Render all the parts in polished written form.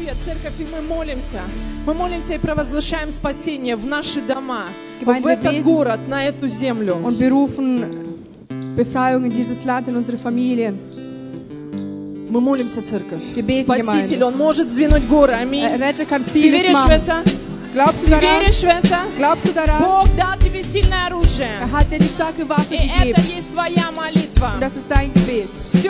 Аллилуйя, церковь, и мы молимся. Мы молимся и провозглашаем спасение в наши дома, в этот город, на эту землю. Und wir rufen Befreiung in dieses Land, in unsere Familien. Мы молимся, церковь. Gebeten, Спаситель, Gemeinde. Он может сдвинуть горы. Аминь. Retter kann Ты vieles веришь в machen. это? Glaubst du Ты daran? веришь в это? Glaubst du daran? Бог дал тебе сильное оружие. Hat dir die starke Waffe И это gegeben. есть твоя молитва. Und das ist dein Gebet.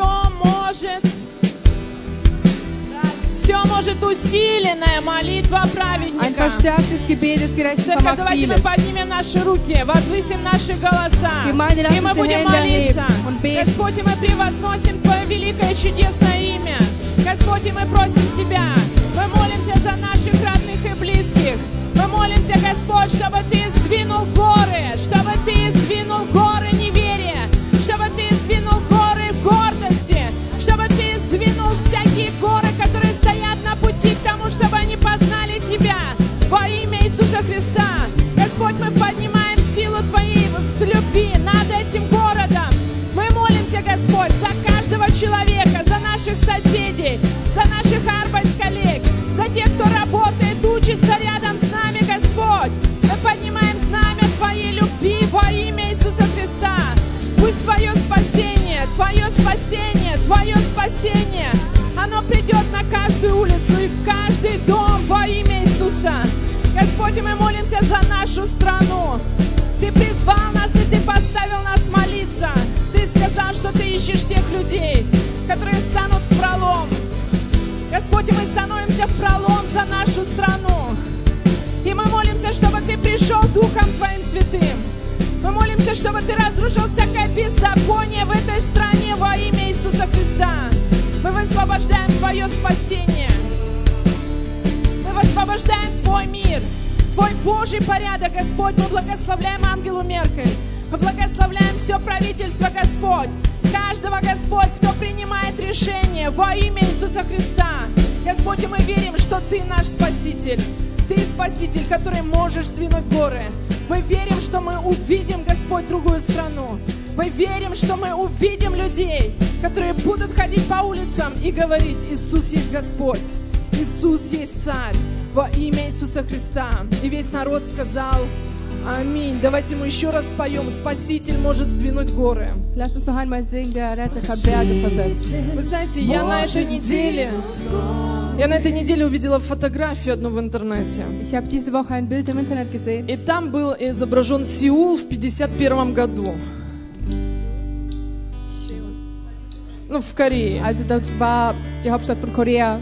Все может усиленная молитва Ein праведника. verstärktes Gebet des Gerechten Церковь, vermag давайте мы vieles. поднимем наши руки, возвысим наши голоса. Gemeinde, lass И мы uns die будем Hände молиться. erheben und beten. Господь, и мы превозносим Твое великое чудесное имя. Господь, и мы просим Тебя. Мы молимся за наших родных и близких. Мы молимся, Господь, чтобы Ты сдвинул горы, чтобы Ты сдвинул горы неверия, чтобы Ты сдвинул горы гордости, чтобы Ты сдвинул всякие горы, которые стоят на пути к тому, чтобы они познали Тебя во имя Иисуса Христа. Господь, мы поднимаем силу Твоей любви над этим городом. Мы молимся, Господь, за каждого человека, за наших соседей, за наших арбайт-коллег, за тех, кто работает, учится рядом с нами, Господь. Мы поднимаем знамя Твоей любви во имя Иисуса Христа. Пусть Твое спасение, Твое спасение, Твое спасение, оно придет на каждую улицу и в каждый дом во имя Иисуса. Господь, мы молимся за нашу страну. Ты призвал нас, и Ты поставил нас молиться. Ты сказал, что Ты ищешь тех людей, которые станут в пролом. Господь, мы становимся в пролом за нашу страну. И мы молимся, чтобы Ты пришел Духом Твоим Святым. Мы молимся, чтобы Ты разрушил всякое беззаконие в этой стране во имя Иисуса Христа. Мы высвобождаем Твое спасение. Мы высвобождаем Твой мир, Твой Божий порядок, Господь. Мы благословляем Ангелу Меркель. Мы благословляем все правительство, Господь. Каждого, Господь, кто принимает решение во имя Иисуса Христа. Господь, и мы верим, что Ты наш Спаситель. Ты Спаситель, который можешь сдвинуть горы. Мы верим, что мы увидим, Господь, другую страну. Мы верим, что мы увидим людей, которые будут ходить по улицам и говорить: Иисус есть Господь, Иисус есть Царь, во имя Иисуса Христа. И весь народ сказал: Аминь. Давайте мы еще раз споем: Спаситель может сдвинуть горы. Lass uns noch einmal singen, der Retter kann Berge versetzen. Вы знаете, я на этой неделе увидела фотографию одну в интернете. Ich habe diese Woche ein Bild im Internet gesehen. И там был изображен Сеул в 1951 году. Ну, в Корее. Also das war die Hauptstadt von Korea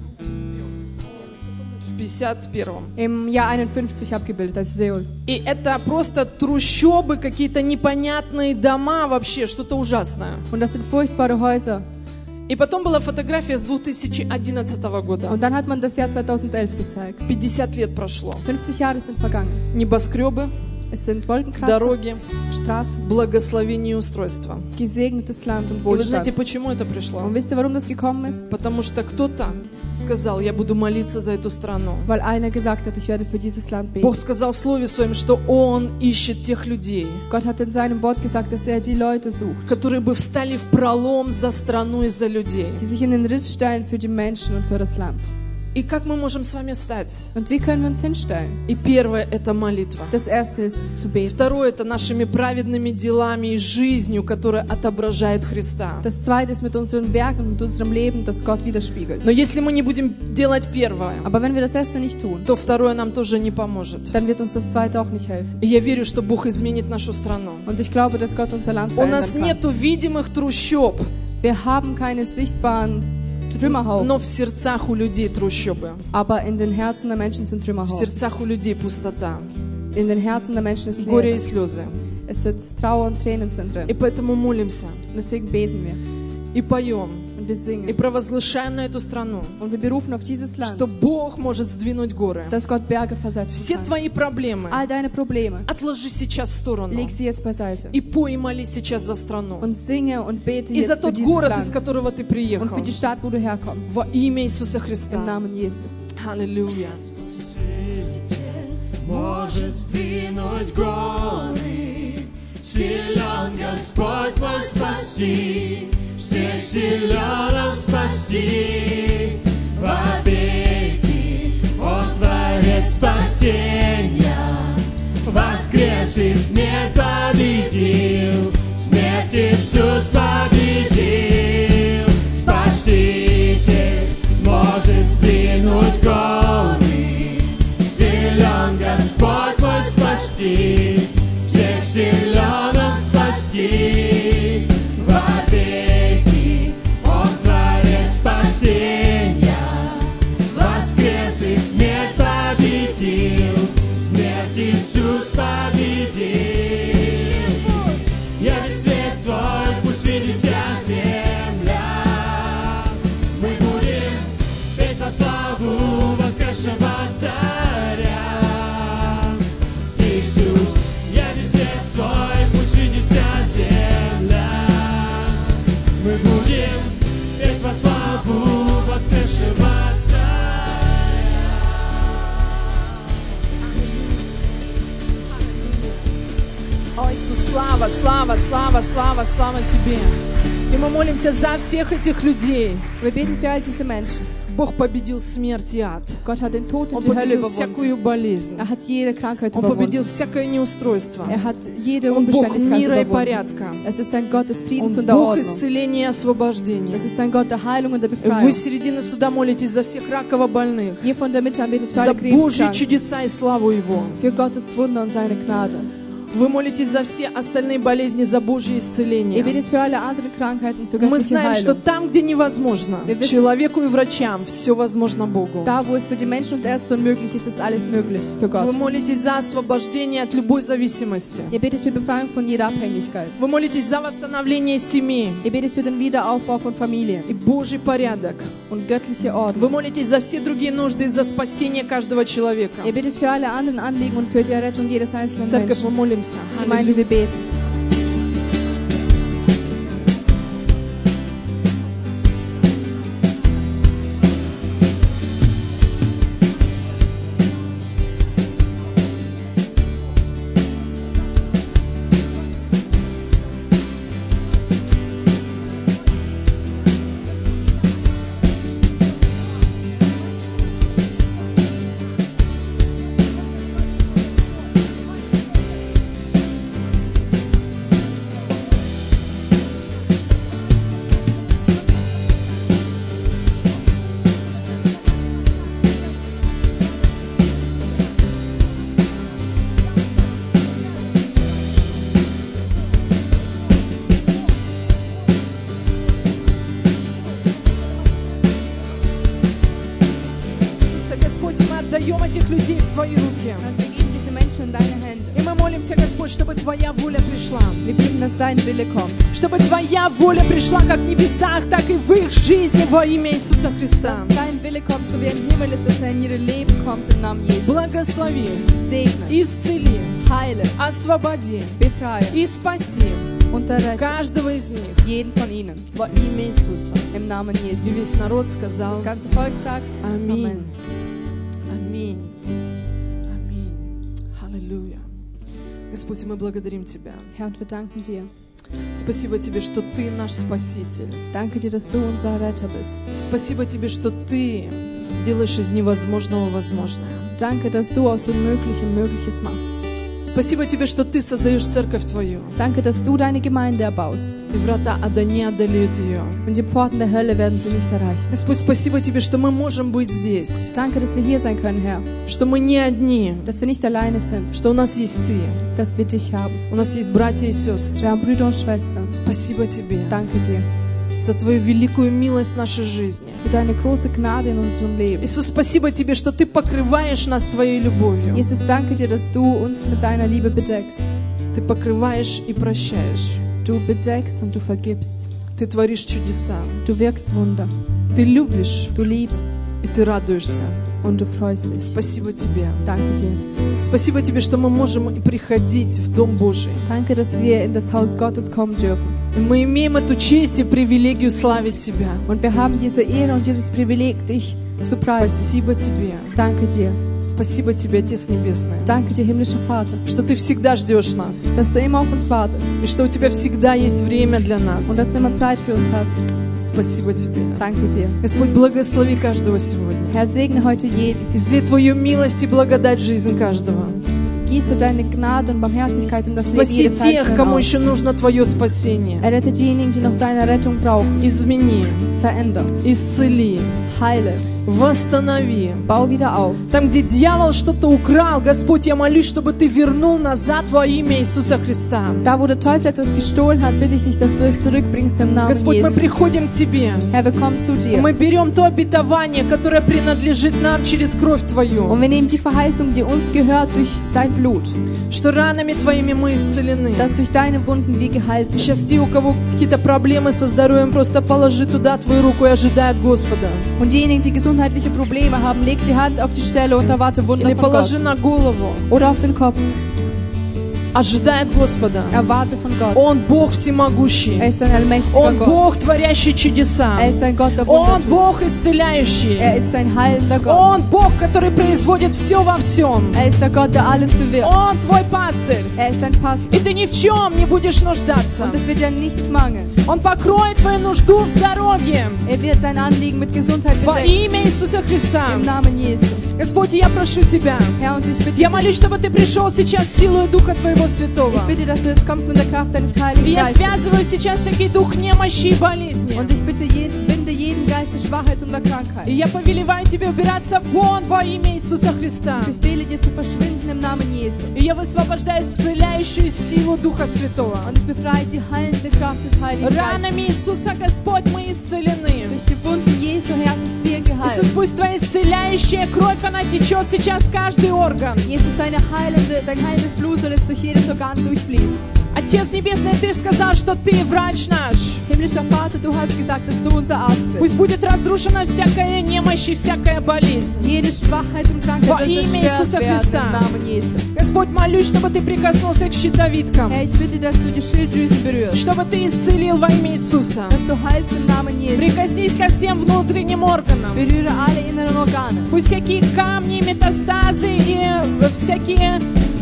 В 1951. im Jahr 51 abgebildet, also Seoul. И это просто трущобы, какие-то непонятные дома, вообще что-то ужасное. Und das sind furchtbare Häuser. И потом была фотография с 2011 года. Und dann hat man das Jahr 2011 gezeigt. 50 лет прошло. 50 Jahre sind vergangen. Небоскребы, Es sind Wolkenkratzer, дороги, Straßen, благословение и устройство. gesegnetes Land und И вы знаете, Wohlstand. почему это пришло? Und wisst ihr, warum das gekommen ist? Потому что кто-то сказал: я буду молиться за эту страну. Weil einer gesagt hat, ich werde für dieses Land beten. Бог сказал в Слове Своем, что Он ищет тех людей, Gott hat in seinem Wort gesagt, dass er die Leute sucht, которые бы встали в пролом за страну и за людей. die sich in den Riss stellen für die Menschen und für das Land. И как мы можем с вами встать? Und wie können wir uns hinstellen? И первое – это молитва. Das erste ist zu beten. Второе – это нашими праведными делами и жизнью, которая отображает Христа. Das zweite ist mit unseren Werken und mit unserem Leben, das Gott widerspiegelt. Но если мы не будем делать первое, Aber wenn wir das erste nicht tun, то второе нам тоже не поможет. dann wird uns das zweite auch nicht helfen. И я верю, что Бог изменит нашу страну. Und ich glaube, dass Gott unser Land У verändern нас kann. нету видимых трущоб, Wir haben keine sichtbaren Trümmerhaufen, но в сердцах у людей трущобы. aber in den Herzen der Menschen sind В Trümmerhaufen. сердцах у людей пустота, In den Herzen der Menschen ist горе Leere. и слезы. Es sitzt Trauer und Tränen sind И drin. поэтому молимся, Und deswegen beten wir и поем, und wir и singen провозглашаем на эту страну, und wir berufen auf dieses Land, что Бог может сдвинуть горы. dass Gott Berge versetzen Все kann. твои проблемы All deine Probleme, отложи сейчас в сторону leg sie jetzt beiseite и пой и молись сейчас за страну. und singe und bete И за jetzt für тот dieses город, из Land которого ты und приехал. für die Stadt, wo du herkommst. Во имя Иисуса Im Христа. Namen Jesu. Аллилуйя. Может сдвинуть горы, силен Господь мой спасти, всех силен спасти, во имя спасения, воскрес и смерть победил, смерть Иисус победил. Спаситель может сдвинуть горы, силен Господь мой спасти, всех силен Он спасти. Вовеки Он творец спасения, воскрес и смерть победил, смерть Иисус победил. Яви свет свой, пусть видит вся земля. Мы будем петь во славу воскресшего Царя. Иисус, яви свет свой, пусть видит вся земля. Мы будем петь во славу воскресшего Царя. О, Иисус, слава, слава, слава, слава, слава Тебе. И мы молимся за всех этих людей. Wir beten für all diese Menschen. Бог победил смерть и ад. Gott hat den Tod Он und die Hölle победил überwunden. всякую болезнь. Er hat jede Krankheit Он победил überwunden. всякое неустройство. Er hat jede Он Бог Unbeständigkeit мира и überwunden. порядка. Es ist ein Gott des Он Friedens und der Бог Ordnung. исцеления и освобождения. Es ist ein Gott der Heilung und der Вы Befreiung. с середины суда молитесь за всех раково больных, Hier von der Mitte an betet für за alle Божьи Krebskranken, чудеса и славу Его. für Gottes Wunder und seine Gnade. Вы молитесь за все остальные болезни, за Божье Ihr исцеление. betet für alle anderen Krankheiten, für Мы göttliche знаем, что Heilung. там, где невозможно, Wir wissen- человеку и врачам, все возможно Богу. Da, wo es für die Menschen und Ärzte unmöglich ist, ist alles möglich für Вы Gott. молитесь за освобождение от любой зависимости. Ihr betet für Befreiung von jeder Abhängigkeit. Вы молитесь за восстановление семьи Ihr betet für den Wiederaufbau von Familien и Божий порядок. und göttliche Ordnung. Вы молитесь за все другие нужды и за спасение каждого человека. Ihr betet für alle anderen Anliegen und für die Errettung jedes einzelnen Церковь, мы Menschen. молимся. Gemeinde, wir beten. Господь, мы отдаем этих людей в Твои руки. Und wir geben diese Menschen in deine Hände. И мы молимся, Господь, чтобы Твоя воля пришла. Wir beten, dass dein Wille kommt. Чтобы Твоя воля пришла как в небесах, так и в их жизни во имя Иисуса Христа. Dass dein Wille kommt, so wie im Himmel ist, dass er in ihre Leben kommt im Namen Jesu. Благослови, Segne, исцели, heile, освободи befreie и спаси und errette каждого из них jeden von ihnen во имя Иисуса. im Namen И Jesu. весь народ сказал Das ganze Volk sagt Аминь. Amen. Аминь. Аминь. Аллилуйя. Господь, мы благодарим Тебя. Herr, und wir danken dir. Спасибо Тебе, что Ты наш Спаситель. Danke dir, dass du unser Retter bist. Спасибо Тебе, что Ты делаешь из невозможного возможное. Danke, dass du aus Unmöglichem Mögliches machst. Спасибо Тебе, что Ты создаешь церковь Твою, Danke, dass du deine Gemeinde erbaust. и врата ада не одолеют ее. Und die Pforten der Hölle werden sie nicht erreichen. Господь, спасибо Тебе, что мы можем быть здесь, Danke, dass wir hier sein können, Herr. что мы не одни, Dass wir nicht alleine sind. что у нас есть Ты, Dass wir dich haben. у нас есть братья и сестры. Wir haben Brüder und Schwestern. Спасибо Тебе Danke dir за Твою великую милость в нашей жизни. für deine große Gnade in unserem Leben. Иисус, спасибо Тебе, что Ты покрываешь нас Твоей любовью. Jesus, danke dir, dass du uns mit deiner Liebe bedeckst. Ты покрываешь и прощаешь. Du bedeckst und du vergibst. Ты творишь чудеса. Du wirkst Wunder. Ты любишь, Du liebst и Ты радуешься. und du freust dich. Спасибо Тебе. Danke dir. Спасибо Тебе, что мы можем и приходить в Дом Божий. Danke, dass wir in das Haus Gottes kommen dürfen. И мы имеем эту честь и привилегию славить Тебя. Und wir haben diese Ehre und dieses Privileg, dich zu preisen. Спасибо Тебе. Danke dir. Спасибо Тебе, Отец Небесный, Danke dir, himmlischer Vater, что Ты всегда ждешь нас, dass du immer auf uns wartest и что у Тебя всегда есть время для und нас. dass du immer Zeit für uns hast. Спасибо Тебе. Danke dir. Господь, благослови каждого сегодня. Herr, segne heute jeden. Излей Твою милость и благодать в жизнь каждого. Gieße deine Gnade und Barmherzigkeit in das Leben Спаси jedes тех, Einzelnen кому aus. еще нужно Твое спасение. Errette diejenigen, die noch deine Rettung brauchen. Измени, Veränder, исцели, heile, восстанови. bau wieder auf. Там, где дьявол что-то украл, Господь, я молюсь, чтобы Ты вернул назад во имя Иисуса Христа. Da, wo der Teufel etwas gestohlen hat, bitte ich dich, dass du es zurückbringst im Namen Господь, мы Jesu. приходим к Тебе. Herr, wir kommen zu dir. Мы берем то обетование, которое принадлежит нам через кровь Твою, Und wir nehmen die Verheißung, die uns gehört durch dein Blut, что ранами Твоими мы исцелены. dass durch deine Wunden wir geheilt sind. Сейчас те, у кого какие-то проблемы со здоровьем, просто положи туда Твою руку и ожидай от Господа. Und diejenigen, die gesundheitliche Probleme haben, leg die Hand auf die Stelle und erwarte Wunder Или von положи Gott. на голову. Oder auf den Kopf. Ожидай от Господа. Erwarte von Gott. Он Бог всемогущий. Er ist ein allmächtiger Он Gott. Бог, творящий чудеса. Er ist ein Gott, der Он Wunder tut. Бог исцеляющий. Er ist ein heilender Gott. Он Бог, который производит все во всем. Er ist der Gott, der alles bewirkt. Он твой пастырь. Er ist ein Pastor. И ты ни в чем не будешь нуждаться. Und es wird ja nichts mangeln. Он покроет твою нужду в здоровье. Er wird dein Anliegen mit Gesundheit Во bedecken. имя Иисуса Христа. Im Namen Jesu. Господь, я прошу Тебя. Herr, und ich bitte Я dich, молюсь, чтобы Ты пришел сейчас силой Духа Твоего Святого. ich bitte, dass du jetzt kommst mit der Kraft deines И Heiligen я Geistes. связываю сейчас всякий дух немощи и болезни. Und ich bitte, binde jeden Geist der Schwachheit und der И Krankheit. я повелеваю Тебе убираться вон во имя Иисуса Христа. Ich befehle dir zu verschwinden im Namen Jesu. И я высвобождаю исцеляющую силу Духа Святого. Und ich befreie die heilende Kraft des Heiligen Geistes. Ранами Иисуса, Господь, мы исцелены. Durch die Wunden Jesu, Herr, sind wir geheilt. Иисус, пусть Твоя исцеляющая кровь, она течет сейчас в каждый орган. Jesus, dein heilendes Blut soll jetzt durch jedes Organ durchfließen. Отец Небесный, Ты сказал, что Ты врач наш. Himmlischer Vater, du hast gesagt, dass du unser Arzt bist. Пусть будет разрушена всякая немощь и всякая болезнь. Jede Schwachheit und Krankheit Во soll имя zerstört Иисуса werden Христа. im Namen Jesu. Господь, молюсь, чтобы Ты прикоснулся к щитовидкам. Herr, ich bitte, dass du die Schilddrüse berührst. Чтобы Ты исцелил во имя Иисуса. Dass du heilst im Namen Jesu. Прикоснись ко всем внутренним органам. Berühre alle inneren Organe. Пусть всякие камни, метастазы и всякие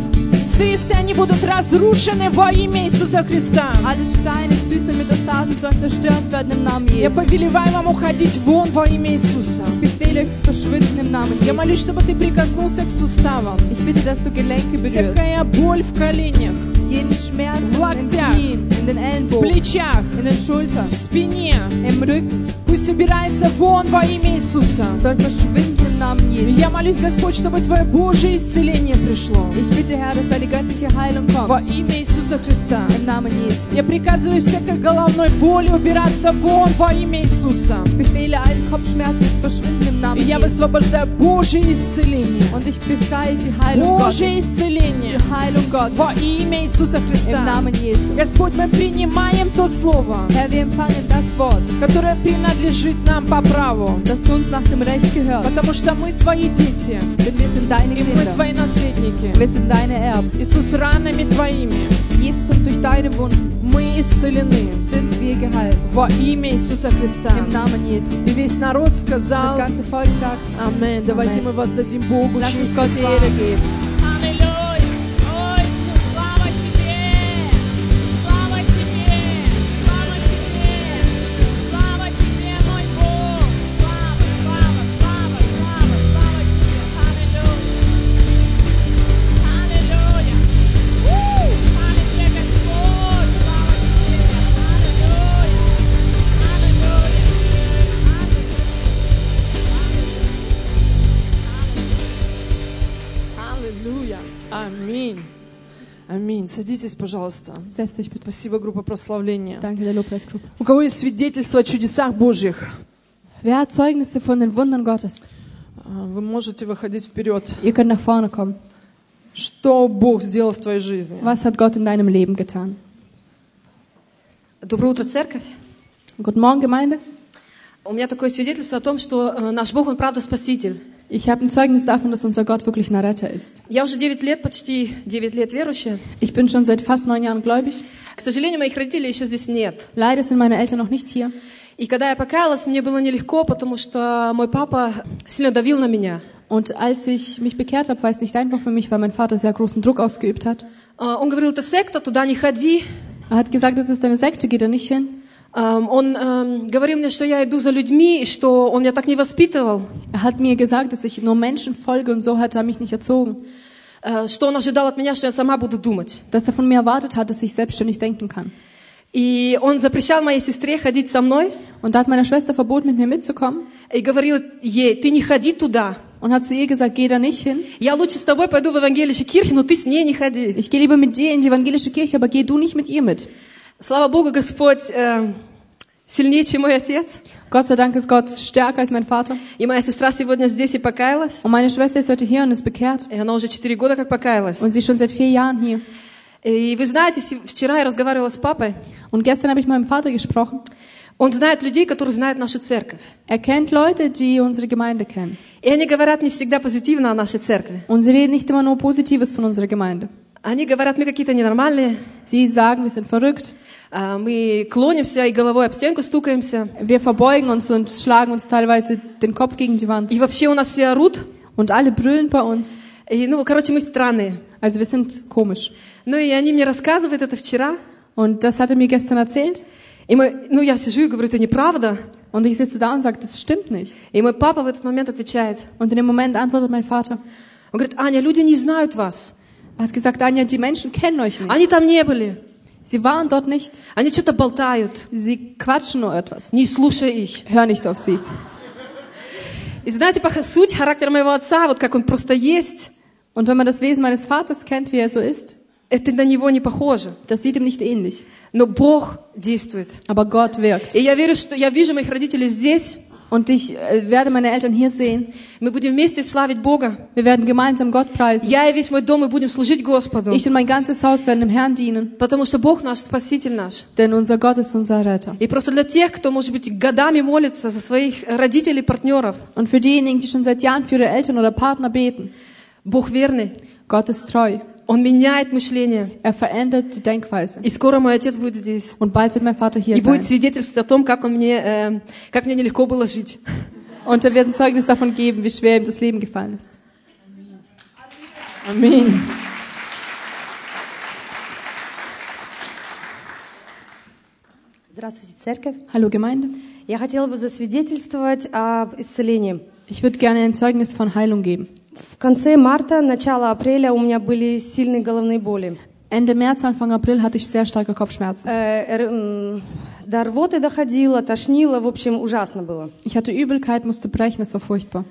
цисты, они будут разрушены во имя Иисуса Христа. Alle Steine, Zysten und Metastasen sollen zerstört werden im Namen Я Jesu. повелеваю вам уходить вон во имя Иисуса. Ich befehle euch zu verschwinden im Namen Я Jesu. молюсь, чтобы Ты прикоснулся к суставам. Ich bitte, dass du Gelenke berührst. Всякая боль в коленях, Jeden Schmerz В in den локтях. Knien, in den в Ellenbogen, плечах, in den Schultern, в спине. im Rücken. Пусть убирается вон во имя Иисуса. Soll verschwinden im Namen И Jesu. я молюсь, Господь, чтобы Твое Божие исцеление пришло. Ich bitte, Herr, dass deine göttliche Heilung Во kommt. имя Иисуса Христа. Im Namen Jesu. Я приказываю всякой головной боли убираться вон во имя Иисуса. Ich befehle allen Kopfschmerzen zu verschwinden im И Namen я Jesu. высвобождаю Божие исцеление. Und ich befreie die Heilung Gottes. Божие исцеление. Die Heilung Gottes. Во имя Иисуса Im Христа. Namen Jesu. Господь, мы принимаем то слово, Herr, wir empfangen das Wort, которое принадлежит нам по праву. das uns nach dem Recht gehört. Потому что мы Твои дети. Denn wir sind deine И мы Kinder. Твои наследники. Wir sind deine Erben. Иисус, ранами Твоими Jesus, und durch deine Wunden мы исцелены. sind wir geheilt. Во имя Иисуса Христа. Im Namen Jesu. И весь народ Das сказал ganze Volk sagt, Аминь. Давайте Amen. мы воздадим Богу lass uns честь Gott и die славу. Ehre geben. Аллилуйя! О, Иисус, слава Тебе! Слава Тебе! Слава Тебе! Слава Тебе, мой Бог! Слава, слава, слава, слава, слава Тебе! Аллилуйя! Аллилуйя! Слава Тебе, Господь! Слава Тебе! Аллилуйя! Аллилуйя! Аллилуйя! Аминь. Аминь. Садитесь, пожалуйста. Setzt euch bitte. Спасибо, группа прославления. Danke der Lobpreisgruppe. У кого есть свидетельство о чудесах Божьих, Wer hat Zeugnisse von den Wundern Gottes? вы можете выходить вперед. Ihr könnt nach vorne kommen. Что Бог сделал в твоей жизни? Was hat Gott in deinem Leben getan? Доброе утро, церковь. Guten Morgen, Gemeinde. У меня такое свидетельство о том, что наш Бог, Он правда Спаситель. Ich habe ein Zeugnis davon, dass unser Gott wirklich ein Retter ist. Я уже 9 лет, почти 9 лет верующая. Ich bin schon seit fast 9 Jahren gläubig. К сожалению, моих родителей еще здесь нет. Leider sind meine Eltern noch nicht hier. И когда я покаялась, мне было нелегко, потому что мой папа сильно давил на меня. Und als ich mich bekehrt habe, war es nicht einfach für mich, weil mein Vater sehr großen Druck ausgeübt hat. Он говорил, это секта, туда не ходи. Er hat gesagt, das ist eine Sekte, geh da nicht hin. Он говорил мне, что я иду за людьми, и что он меня так не воспитывал. Er hat mir gesagt, dass ich nur Menschen folge und so hat er mich nicht erzogen. Что он ожидал от меня, что я сама буду думать. Dass er von mir erwartet hat, dass ich selbstständig denken kann. И он запрещал моей сестре ходить со мной. Und da hat meiner Schwester verboten, mit mir mitzukommen. И говорил ей, ты не ходи tуда. Und hat zu ihr gesagt, geh da nicht hin. Я лучше с тобой пойду в Evangelische Kirche, но ты с ней не ходи. Ich gehe lieber mit dir in die evangelische Kirche, aber geh du nicht mit ihr mit. Слава Богу, Господь сильнее, чем мой отец. Gott sei Dank ist Gott stärker als mein Vater. И моя сестра сегодня здесь и покаялась. Und meine Schwester ist heute hier und ist bekehrt. И она уже 4 года как покаялась. Und sie ist schon seit 4 Jahren hier. И вы знаете, вчера я разговаривала с папой. Und gestern habe ich mit meinem Vater gesprochen. Он знает людей, которые знают нашу церковь. Er kennt Leute, die unsere Gemeinde kennen. И они говорят не всегда позитивно о нашей церкви. Und sie reden nicht immer nur Positives von unserer Gemeinde. Они говорят, мы какие-то ненормальные. Sie sagen, wir sind verrückt. Мы клонимся и головой об стенку стукаемся. Wir verbeugen uns und schlagen uns teilweise den Kopf gegen die Wand. И вообще у нас все орут. Und alle brüllen bei uns. И, короче, мы странные. Also wir sind komisch. И они мне рассказывают это вчера. Und das hat er mir gestern erzählt. И я сижу и говорю, это неправда. Und ich sitze da und sage, das stimmt nicht. И мой папа в этот момент отвечает. Und in dem Moment antwortet mein Vater. Он говорит, Аня, люди не знают вас. Er hat gesagt, Anja, die Menschen kennen euch nicht. Они там не были. Sie waren dort nicht. Они что-то болтают. Sie quatschen nur etwas. Не слушай их. Hör nicht auf sie. И знаете, суть характера моего отца, вот как он просто есть. Und wenn man das Wesen meines Vaters kennt, wie er so ist, это на него не похоже. Das sieht ihm nicht ähnlich. Но Бог действует. Aber Gott wirkt. И я верю, что я вижу моих родителей здесь. Und ich werde meine Eltern hier sehen. Мы будем вместе славить Бога. Wir werden gemeinsam Gott preisen. Я и весь мой дом, мы будем служить Господу. Ich und mein ganzes Haus werden dem Herrn dienen. Потому что Бог наш, Спаситель наш. Denn unser Gott ist unser Retter. И просто для тех, кто, может быть, годами молится за своих родителей, партнеров. Und für diejenigen, die schon seit Jahren für ihre Eltern oder Partner beten. Бог верный. Gott ist treu. Он меняет мышление. Er verändert die Denkweise. И скоро мой отец будет здесь. Und bald wird mein Vater hier sein. И будет sein. свидетельствовать о том, как мне нелегко было жить. Und er wird ein Zeugnis davon geben, wie schwer ihm das Leben gefallen ist. Amen. Здравствуйте, церковь. Hallo Gemeinde. Я хотела бы засвидетельствовать об исцелении. Ich würde gerne ein Zeugnis von Heilung geben. В конце марта, начало апреля у меня были сильные головные боли. Ende März, Anfang April hatte ich sehr starke Kopfschmerzen. До рвоты доходило, тошнило, в общем, ужасно было. Ich hatte Übelkeit, musste brechen, es war furchtbar.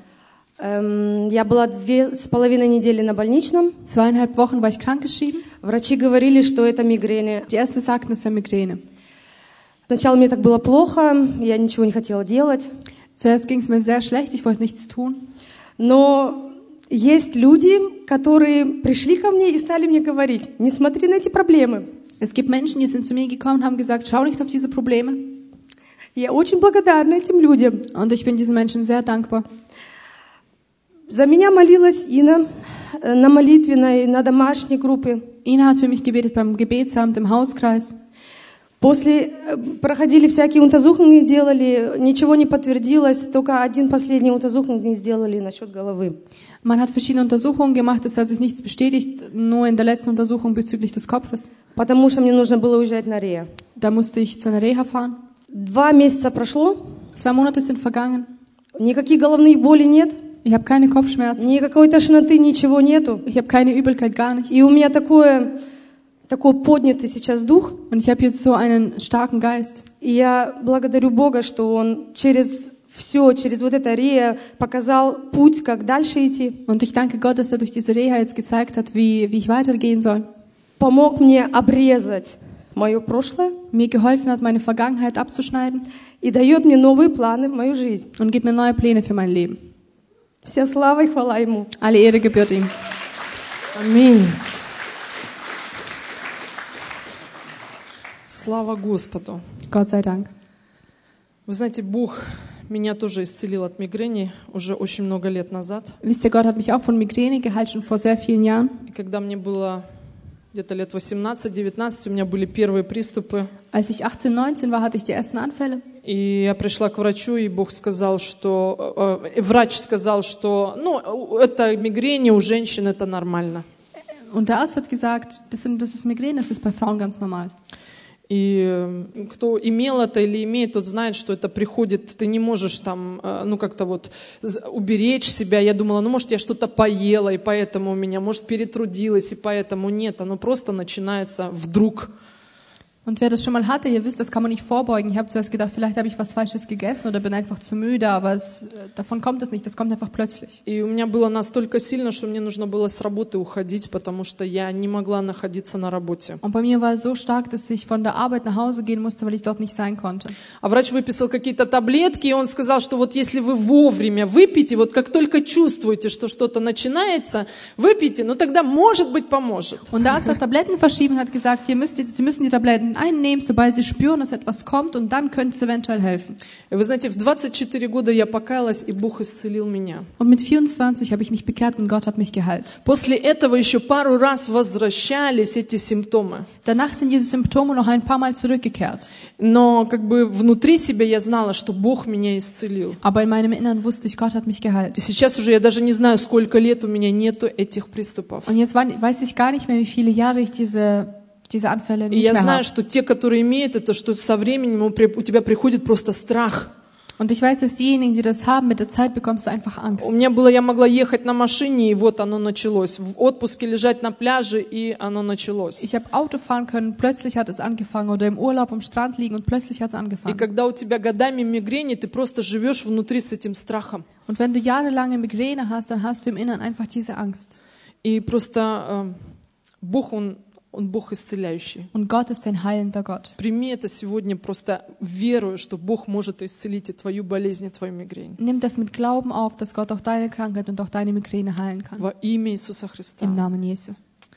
Я была 2,5 недели на больничном. 2,5 Wochen war ich krankgeschrieben. Врачи говорили, что это мигрень. Die Ärzte sagten, es wäre Migräne. Сначала мне так было плохо, я ничего не хотела делать. Zuerst ging es mir sehr schlecht, ich wollte nichts tun. Но есть люди, которые пришли ко мне и стали мне говорить, не смотри на эти проблемы. Es gibt Menschen, die sind zu mir gekommen und haben gesagt, schau nicht auf diese Probleme. Я очень благодарна этим людям. Und ich bin diesen Menschen sehr dankbar. За меня молилась Ина на молитвенной, на домашней группе. Ina hat für mich gebetet beim Gebetsamt im Hauskreis. После проходили всякие untersuchungen, делали, ничего не подтвердилось, только один последний untersuchung сделали насчет головы. Man hat verschiedene Untersuchungen gemacht, es hat sich nichts bestätigt, nur in der letzten Untersuchung bezüglich des Kopfes. Потому что мне нужно было уезжать на Реа. Da musste ich zu einer Reha fahren. 2 месяца прошло. 2 Monate sind vergangen. Никаких головных боли нет. Ich habe keine Kopfschmerzen. Никакой тошноты, ничего нету. Ich habe keine Übelkeit, gar nichts. И у меня такой поднятый сейчас дух. Und ich habe jetzt so einen starken Geist. И я благодарю Бога, что Он через вот это Реа показал путь, как дальше идти. Und ich danke Gott, dass er durch diese Reha jetzt gezeigt hat, wie ich weitergehen soll. Помог мне обрезать мое прошлое. Mir geholfen hat, meine Vergangenheit abzuschneiden. И дает мне новые планы в мою жизнь. Und gibt mir neue Pläne für mein Leben. Вся слава и хвала Ему. Alle Ehre gebührt ihm. Аминь. Слава Господу. Gott sei Dank. Вы знаете, Бог меня тоже исцелил от мигрени уже очень много лет назад. Wisst ihr, Gott hat mich auch von Migräne geheilt, schon vor sehr vielen Jahren. И когда мне было где-то лет 18-19, у меня были первые приступы. Als ich 18, 19 war, hatte ich die ersten Anfälle. И я пришла к врачу, и Бог сказал, что... врач сказал, что это мигрень у женщин, это нормально. Und der Arzt hat gesagt, das ist Migräne, das ist bei Frauen ganz normal. И кто имел это или имеет, тот знает, что это приходит, ты не можешь там, как-то вот уберечь себя. Я думала, может, я что-то поела, и поэтому у меня, может, перетрудилась, и поэтому нет. Оно просто начинается вдруг. Und wer das schon mal hatte, ihr wisst, das kann man nicht vorbeugen. Ich habe zuerst gedacht, vielleicht habe ich was Falsches gegessen oder bin einfach zu müde, aber davon kommt es nicht, das kommt einfach plötzlich. И у меня было настолько сильно, что мне нужно было с работы уходить, потому что я не могла находиться на работе. Und bei mir war es so stark, dass ich von der Arbeit nach Hause gehen musste, weil ich dort nicht sein konnte. А врач выписал какие-то таблетки, и он сказал, что вот если вы вовремя выпьете, вот как только чувствуете, что что-то начинается, выпейте, тогда, может быть, поможет. Und der Arzt hat Tabletten verschrieben und hat gesagt, Sie müssen die Tabletten einnehmen, sobald Sie spüren, dass etwas kommt, und dann könnte es eventuell helfen. Вы знаете, в 24 года я покаялась, и Бог исцелил меня. Und mit 24 habe ich mich bekehrt und Gott hat mich geheilt. После этого еще пару раз возвращались эти симптомы. Danach sind diese Symptome noch ein paar Mal zurückgekehrt. Но внутри себя я знала, что Бог меня исцелил. Aber in meinem Inneren wusste ich, Gott hat mich geheilt. И сейчас уже я даже не знаю, сколько лет у меня нету этих приступов. Und jetzt weiß ich gar nicht mehr, wie viele Jahre ich diese Anfälle nicht И я mehr знаю, habe. что те, которые имеют это, что со временем у тебя приходит просто страх. Und ich weiß, dass diejenigen, die das haben, mit der Zeit bekommst du einfach Angst. У меня было, я могла ехать на машине, и вот оно началось. В отпуске лежать на пляже, и оно началось. Ich habe Auto fahren können, plötzlich hat es angefangen. Oder im Urlaub am Strand liegen und plötzlich hat es И angefangen. когда у тебя годами мигрени, ты просто живешь внутри с этим страхом. Und wenn du jahrelange Migräne hast, dann hast du im Inneren einfach diese Angst. И просто Бог, Он Бог исцеляющий. Und Gott ist ein heilender Gott. Прими это сегодня просто веруя, что Бог может исцелить и твою болезнь, и твою мигрень. Nimm das mit Glauben auf, dass Gott auch deine Krankheit und auch deine Migräne heilen kann. Во имя Иисуса Христа. Im Namen Jesu.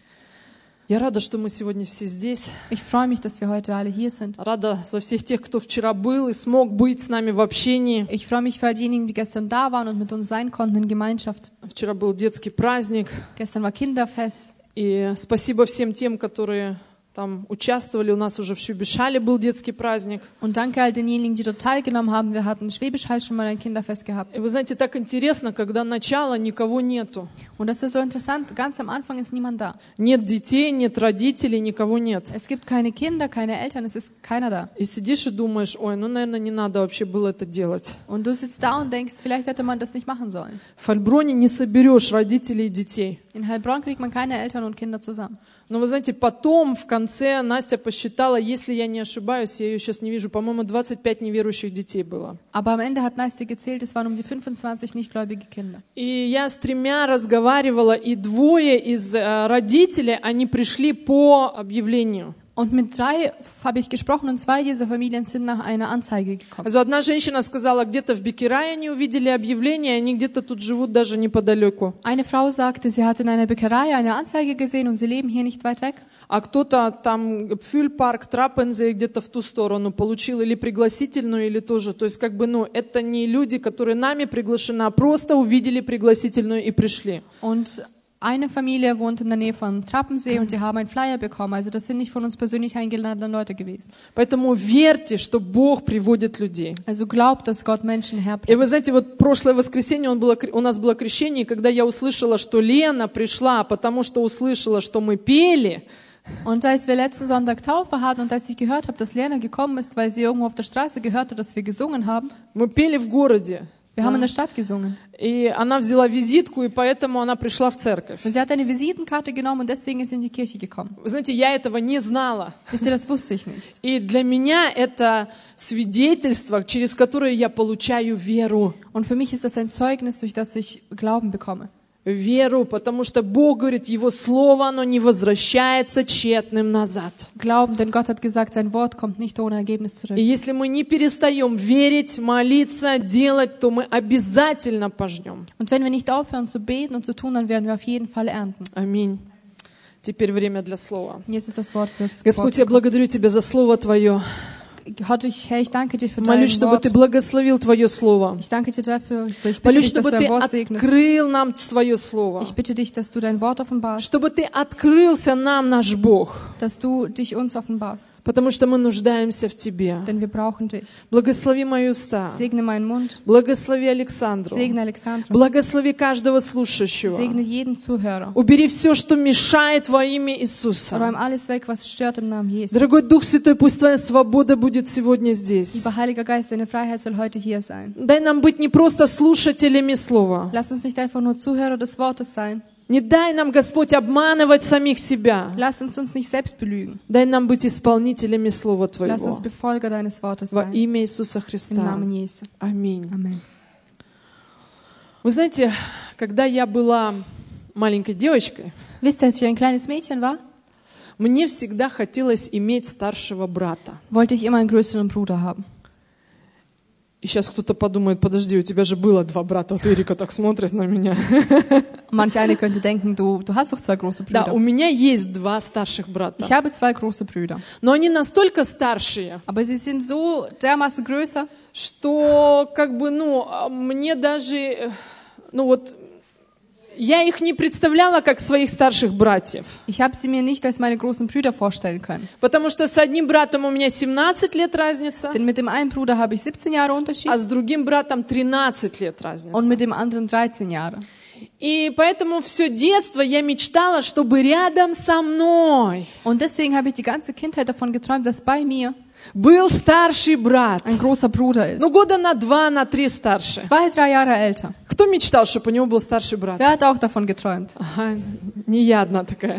Я рада, что мы сегодня все здесь. Ich freue mich, dass wir heute alle hier sind. Рада за всех тех, кто вчера был и смог быть с нами в общении. Ich freue mich für all diejenigen, die gestern da waren und mit uns sein konnten in Gemeinschaft. Вчера был детский праздник. Gestern war Kinderfest. И спасибо всем тем, которые там участвовали. У нас уже в Schwäbisch был детский праздник. Und danke all denjenigen, die dort teilgenommen haben. Wir hatten in Schwäbisch Hall schon mal ein Kinderfest gehabt. И вы знаете, так интересно, когда начало, никого нету. Und das ist so interessant, ganz am Anfang ist niemand da. Нет детей, нет родителей, никого нет. Es gibt keine Kinder, keine Eltern, es ist keiner da. И сидишь и думаешь, наверное, не надо вообще было это делать. Und du sitzt da und denkst, vielleicht hätte man das nicht machen sollen. В Heilbronn не соберешь родителей и детей. In Heilbronn kriegt man keine Eltern und Kinder zusammen. Но вы знаете, потом, в конце, Настя посчитала, если я не ошибаюсь, я ее сейчас не вижу, по-моему, 25 неверующих детей было. Aber am Ende hat Настя gezählt, es waren um die 25 nichtgläubige Kinder. И я с 3 разговаривала, и 2 из родителей, они пришли по объявлению. Und mit 3 habe ich gesprochen und 2 dieser Familien sind nach einer Anzeige gekommen. Also одна женщина сказала, где-то в Бекерае они увидели объявление, они где-то тут живут даже неподалеку. Eine Frau sagte, sie hat in einer Bäckerei eine Anzeige gesehen und sie leben hier nicht weit weg. А кто-то там Пфюльпарк, Трапензе, где-то в ту сторону получил или пригласительную, или тоже. То есть это не люди, которые нами приглашены, а просто увидели пригласительную и пришли. Und eine Familie wohnt in der Nähe von Trappensee und die haben einen Flyer bekommen. Also das sind nicht von uns persönlich eingeladene Leute gewesen. Поэтому верьте, что Бог приводит людей. Also glaubt, dass Gott Menschen И herbringt. вы знаете, вот прошлое воскресенье у нас было крещение, и когда я услышала, что Лена пришла, потому что услышала, что мы пели. Und als wir letzten Sonntag Taufe hatten und als ich gehört habe, dass Lena gekommen ist, weil sie irgendwo auf der Straße gehört hat, dass wir gesungen haben. Мы пели в городе. Wir haben in der Stadt gesungen. И она взяла визитку, и поэтому она пришла в церковь. Und sie hat eine Visitenkarte genommen und deswegen ist sie in die Kirche gekommen. Вы знаете, я этого не знала. Wisst ihr, das wusste ich nicht. И для меня это свидетельство, через которое я получаю веру. Und für mich ist das ein Zeugnis, durch das ich Glauben bekomme. Веру, потому что Бог говорит, Его Слово, оно не возвращается тщетным назад. Glauben, denn Gott hat gesagt, sein Wort kommt nicht ohne Ergebnis zurück. И если мы не перестаем верить, молиться, делать, то мы обязательно пожнем. Und wenn wir nicht aufhören zu beten und zu tun, dann werden wir auf jeden Fall ernten. Аминь. Теперь время для Слова. Und jetzt ist das Wort fürs Господь, я благодарю Тебя за Слово Твое. Gott, Herr, ich danke dir für Молюсь, dein чтобы Ты Wort. благословил Твое Слово. Ich danke dir dafür. Ich bitte Молюсь, dich, dass чтобы du Ты dein Wort segnest. открыл нам Свое Слово. Ich bitte dich, dass du dein Wort offenbarst, Чтобы Ты открылся нам, наш Бог. dass du dich uns offenbarst. Потому что мы нуждаемся в Тебе. Denn wir brauchen dich. Благослови мои уста. Segne meinen Mund. Благослови Александру. Segne Alexandra. Благослови каждого слушающего. Segne jeden Zuhörer. Убери все, что мешает во имя Иисуса. Räum alles weg, was stört im Namen Jesu. Дорогой Дух Святой, пусть Твоя свобода будет сегодня здесь. Lieber Heiliger Geist, deine Freiheit soll heute hier sein. Дай нам быть не просто слушателями Слова. Lass uns nicht einfach nur Zuhörer des Wortes sein. Не дай нам, Господь, обманывать самих себя. Lass uns nicht selbst belügen. Дай нам быть исполнителями Слова Lass uns Твоего. Befolger deines Wortes Во sein. имя Иисуса Im Христа. Namen Jesu. Аминь. Amen. Вы знаете, когда я была маленькой девочкой, Wisst ihr, als ich ein kleines Mädchen war, мне всегда хотелось иметь старшего брата. wollte ich immer einen größeren Bruder haben. И сейчас кто-то подумает, подожди, у тебя же было 2 брата. Вот Эрика так смотрит на меня. Manch eine könnte denken, du hast doch 2 große Да, Brüder. у меня есть 2 старших брата. Ich habe 2 große Brüder. Но они настолько старшие, Aber sie sind so dermaßen größer, что мне даже, я их не представляла как своих старших братьев. ich habe sie mir nicht als meine großen Brüder vorstellen können. Потому что с одним братом у меня 17 лет разница, Denn mit dem einen Bruder habe ich 17 Jahre Unterschied а с другим братом 13 лет und разница. mit dem anderen 13 Jahre. И поэтому все детство я мечтала, чтобы рядом со мной Und deswegen habe ich die ganze Kindheit davon geträumt, dass bei mir был старший брат. ein großer Bruder ist. Года на 2, на 3 старше. 2-3 Jahre älter. Кто мечтал, чтобы у него был старший брат? Wer hat auch davon geträumt? Ага, не я одна такая.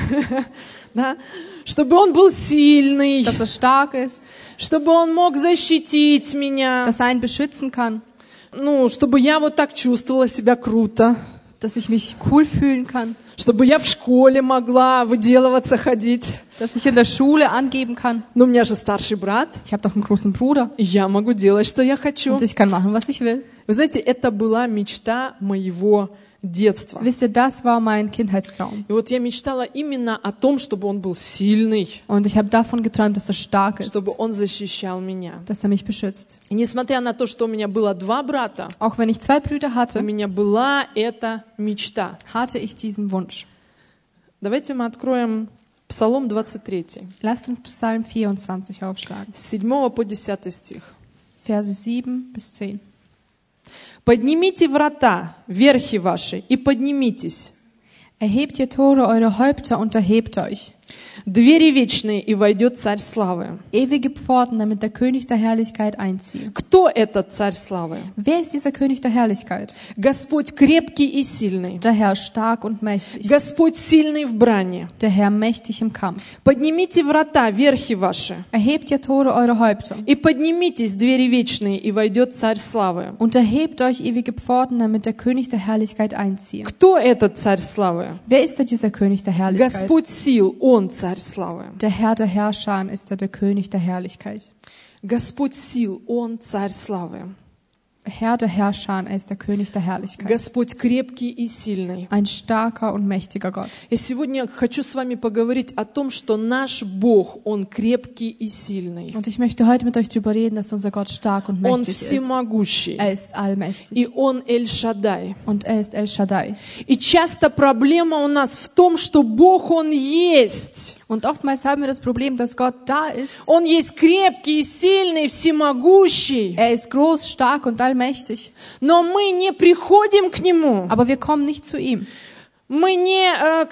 Да? Чтобы он был сильный, Dass er stark ist, чтобы он мог защитить меня, dass er einen beschützen kann, чтобы я вот так чувствовала себя круто, dass ich mich cool fühlen kann, чтобы я в школе могла выделываться, ходить. dass ich in der Schule angeben kann. Но у меня же старший брат, Ich habe doch einen großen Bruder и я могу делать, что я хочу. und ich kann machen, was ich will. Вы знаете, это была мечта моего детства. Wisst ihr, das war mein Kindheitstraum. И вот я мечтала именно о том, чтобы он был сильный, Und ich habe davon geträumt, dass er stark ist, чтобы он защищал меня. dass er mich beschützt. И несмотря на то, что у меня было 2 брата, Auch wenn ich 2 Brüder у hatte, меня была эта мечта. hatte ich diesen Wunsch. Давайте мы откроем Псалом 23, Lasst uns Psalm 24 aufschlagen. с 7 по 10 стих. Verse 7 bis 10. «Поднимите врата, верхи ваши, и поднимитесь, Erhebt ihr Tore eure Häupter und erhebt euch. двери вечные, и войдет Царь Славы». Ewige Pforten, damit der König der Herrlichkeit einziehe. Кто этот Царь Славы? Wer ist dieser König der Herrlichkeit? Господь крепкий и сильный, Der Herr stark und mächtig. Господь сильный в брани. Der Herr mächtig im Kampf. «Поднимите врата, верхи ваши, Erhebt ihr Tore eure Häupter. и поднимитесь, двери вечные, и войдет Царь Славы». Und erhebt euch ewige Pforten, damit der König der Herrlichkeit einziehe. Кто этот Царь Славы? Wer ist denn dieser König der Herrlichkeit? Господь сил, Он Царь Славы. Der Herr der Herrscher ist der König der Herrlichkeit. Господь сил, Он Царь Славы. Herr der Herrscher ist der König der Herrlichkeit. Господь крепкий и сильный. Ein starker und mächtiger Gott. Я сегодня хочу с вами поговорить о том, что наш Бог, Он крепкий и сильный. Und ich möchte heute mit euch darüber reden, dass unser Gott stark und Он mächtig ist. всемогущий. Er ist allmächtig. И Он Эль-Шаддай. Und er ist El Shaddai. И часто проблема у нас в том, что Бог, Он есть. Und oftmals haben wir das Problem, dass Gott da ist. Он есть крепкий, сильный, всемогущий. Er ist groß, stark und allmächtig. Но мы не приходим к Нему. Aber wir kommen nicht zu ihm. Мы не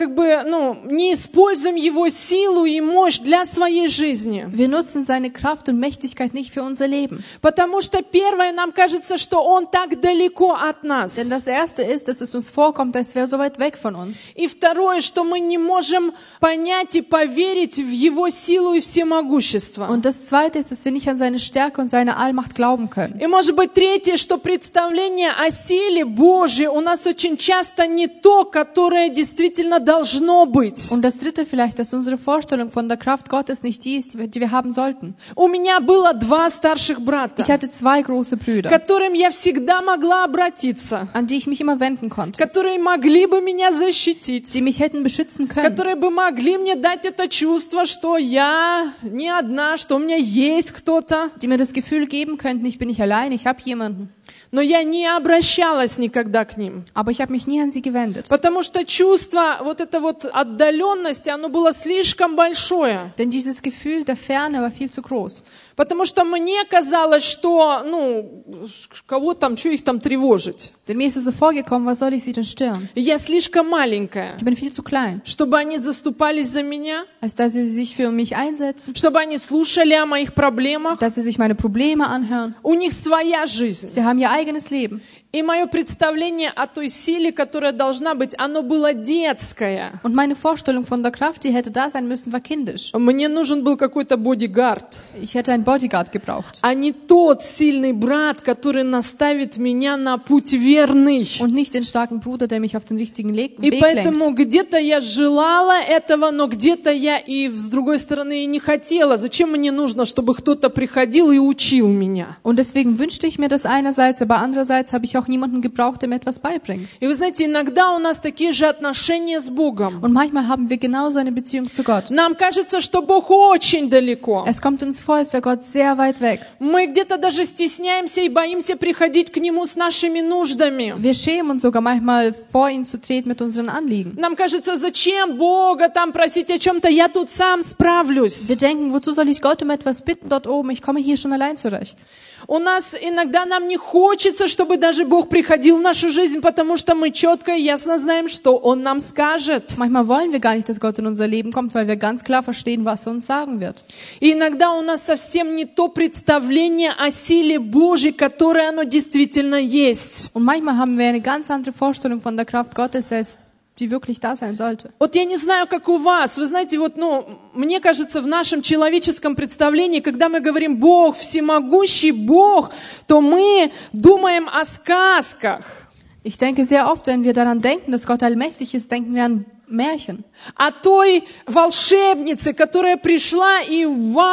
используем Его силу и мощь для своей жизни. Wir nutzen seine Kraft und Mächtigkeit nicht für unser Leben. Потому что первое, нам кажется, что Он так далеко от нас. Denn das Erste ist, dass es uns vorkommt, als wäre er so weit weg von uns. И второе, что мы не можем понять и поверить в Его силу и всемогущество. Und das Zweite ist, dass wir nicht an seine Stärke und seine Allmacht glauben können. И может быть третье, что представление о силе Божьей у нас очень часто не то, которое которое действительно должно быть. Und das dritte vielleicht, dass unsere Vorstellung von der Kraft Gottes nicht die ist, die wir haben sollten. У меня было 2 старших брата, Ich hatte 2 große Brüder, к которым я всегда могла обратиться, an die ich mich immer wenden konnte, которые могли бы меня защитить, die mich hätten beschützen können, которые бы могли мне дать это чувство, что я не одна, что у меня есть кто-то. die mir das Gefühl geben könnten, ich bin nicht allein, ich habe jemanden. Но я не обращалась никогда к ним. Aber ich habe mich nie an sie gewendet. Потому что чувство вот этой вот отдаленности, оно было слишком большое. Denn dieses Gefühl der Ferne war viel zu groß. Потому что мне казалось, что, кого там, что их там тревожить. Denn mir ist es so vorgekommen, was soll ich sie denn stören? Я слишком маленькая, Ich bin viel zu klein, чтобы они заступались за меня, als dass sie sich für mich einsetzen, чтобы они слушали о моих проблемах. dass sie sich meine Probleme anhören. У них своя жизнь. Sie haben ihr eigenes Leben. И мое представление о той силе, которая должна быть, оно было детское. Und meine Vorstellung von der Kraft, die hätte da sein müssen, war kindisch. Мне нужен был какой-то бодигард, Ich hätte einen Bodyguard gebraucht. а не тот сильный брат, который наставит меня на путь верный. Und nicht den starken Bruder, der mich auf den richtigen И Weg поэтому lenkt. где-то я желала этого, но где-то я и с другой стороны и не хотела. Зачем мне нужно, чтобы кто-то приходил и учил меня? Und deswegen wünschte ich mir das einerseits, aber andererseits habe ich auch niemanden gebraucht, der mir etwas beibringt. И вы знаете, иногда у нас такие же отношения с Богом. Und manchmal haben wir genauso eine Beziehung zu Gott. Нам кажется, что Бог очень далеко. Es kommt uns vor, als wäre Gott sehr weit weg. Мы где-то даже стесняемся и боимся приходить к Нему с нашими нуждами. Wir schämen uns sogar manchmal, vor ihn zu treten mit unseren Anliegen. Нам кажется, зачем Бога там просить о чем-то, я тут сам справлюсь. Wir denken, wozu soll ich Gott um etwas bitten dort oben? Ich komme hier schon allein zurecht. У нас иногда нам не хочется, чтобы даже Бог приходил в нашу жизнь, потому что мы четко и ясно знаем, что Он нам скажет. Manchmal wollen wir gar nicht, dass Gott in unser Leben kommt, weil wir ganz klar verstehen, was er uns sagen wird. И иногда у нас совсем не то представление о силе Божьей, которое оно действительно есть. Und manchmal haben wir eine ganz andere Vorstellung von der Kraft Gottes, als die wirklich da sein sollte. Вот я не знаю, как у вас. Вы знаете, мне кажется, в нашем человеческом представлении, когда мы говорим «Бог, всемогущий Бог», то мы думаем о сказках. Ich denke sehr oft, wenn wir daran denken, dass Gott allmächtig ist, denken wir an Märchen. О той волшебнице, которая пришла и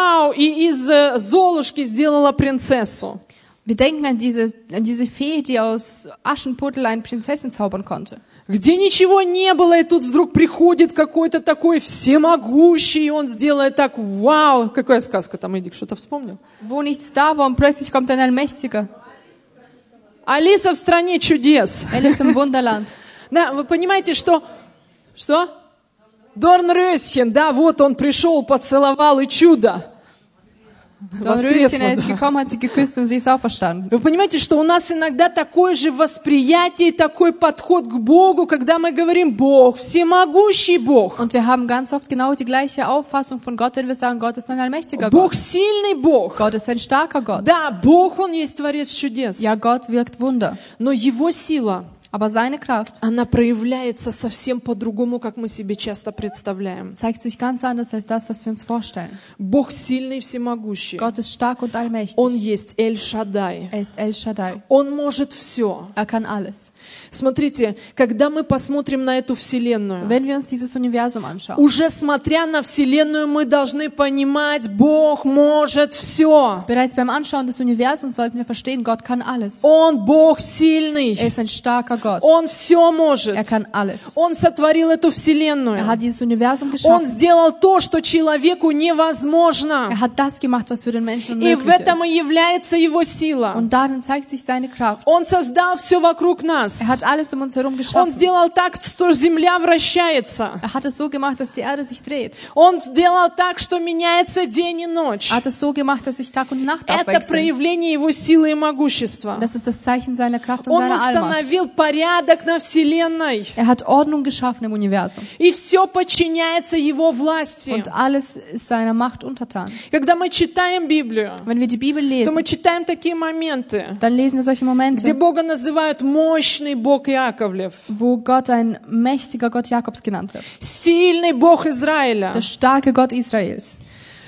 из Золушки сделала принцессу. Wir denken an diese Fee, die aus Aschenputtel eine Prinzessin zaubern konnte. Где ничего не было, и тут вдруг приходит какой-то такой всемогущий, и он сделает так, вау. Какая сказка там, Эдик, что-то вспомнил? Wo nichts da war und plötzlich kommt ein Allmächtiger. Алиса в стране чудес. Alice im Wunderland. Да, вы понимаете, что? Дорнрöschen, да, вот он пришел, поцеловал, и чудо. Dornröschen, er ist gekommen, hat sie geküsst und sie ist auferstanden. Вы понимаете, что у нас иногда такое же восприятие, такой подход к Богу, когда мы говорим «Бог, всемогущий Бог». Und wir haben ganz oft genau die gleiche Auffassung von Gott, wenn wir sagen, Gott ist ein allmächtiger Бог Gott. сильный Бог. Gott ist ein starker Gott. Да, Бог, Он есть Творец чудес. Ja, Gott wirkt Wunder. Но Его сила, Aber seine Kraft она проявляется совсем по-другому, как мы себе часто представляем. zeigt sich ganz anders als das, was wir uns vorstellen. Бог сильный и всемогущий. Gott ist stark und allmächtig. Он есть Эль-Шаддай. Er ist El Shaddai. Он может все. Er kann alles. Смотрите, когда мы посмотрим на эту Вселенную, Wenn wir uns dieses Universum anschauen, уже смотря на Вселенную, мы должны понимать, Бог может все. bereits beim Anschauen des Universums sollten wir verstehen, Gott kann alles. Он Бог сильный. Er ist ein starker Gott. Он все может. Er kann alles. Он сотворил эту Er Вселенную. hat dieses Universum Он geschaffen. сделал то, что человеку невозможно. Er hat das gemacht, was für den Menschen И в unmöglich этом и ist. является Его сила. Und darin zeigt sich seine Kraft. Он создал все вокруг нас. Er hat alles um uns herum Он geschaffen. сделал так, что Земля вращается. Er hat es so gemacht, dass die Erde sich dreht. Он сделал так, что меняется день и ночь. Er hat es so gemacht, dass sich Tag und Nacht Это abwechseln. проявление Его силы и могущества. Das ist das Zeichen seiner Kraft und Он seiner Allmacht. установил порядок на Вселенной. Er hat Ordnung geschaffen im Universum. И все подчиняется Его власти. Und alles ist seiner Macht untertan. Когда мы читаем Библию, Wenn wir die Bibel то мы lesen, читаем такие моменты, dann lesen wir solche где Momente, Бога называют мощный Бог Яковлев, wo Gott ein mächtiger Gott Jakobs genannt wird. сильный Бог Израиля. Der starke Gott Israels.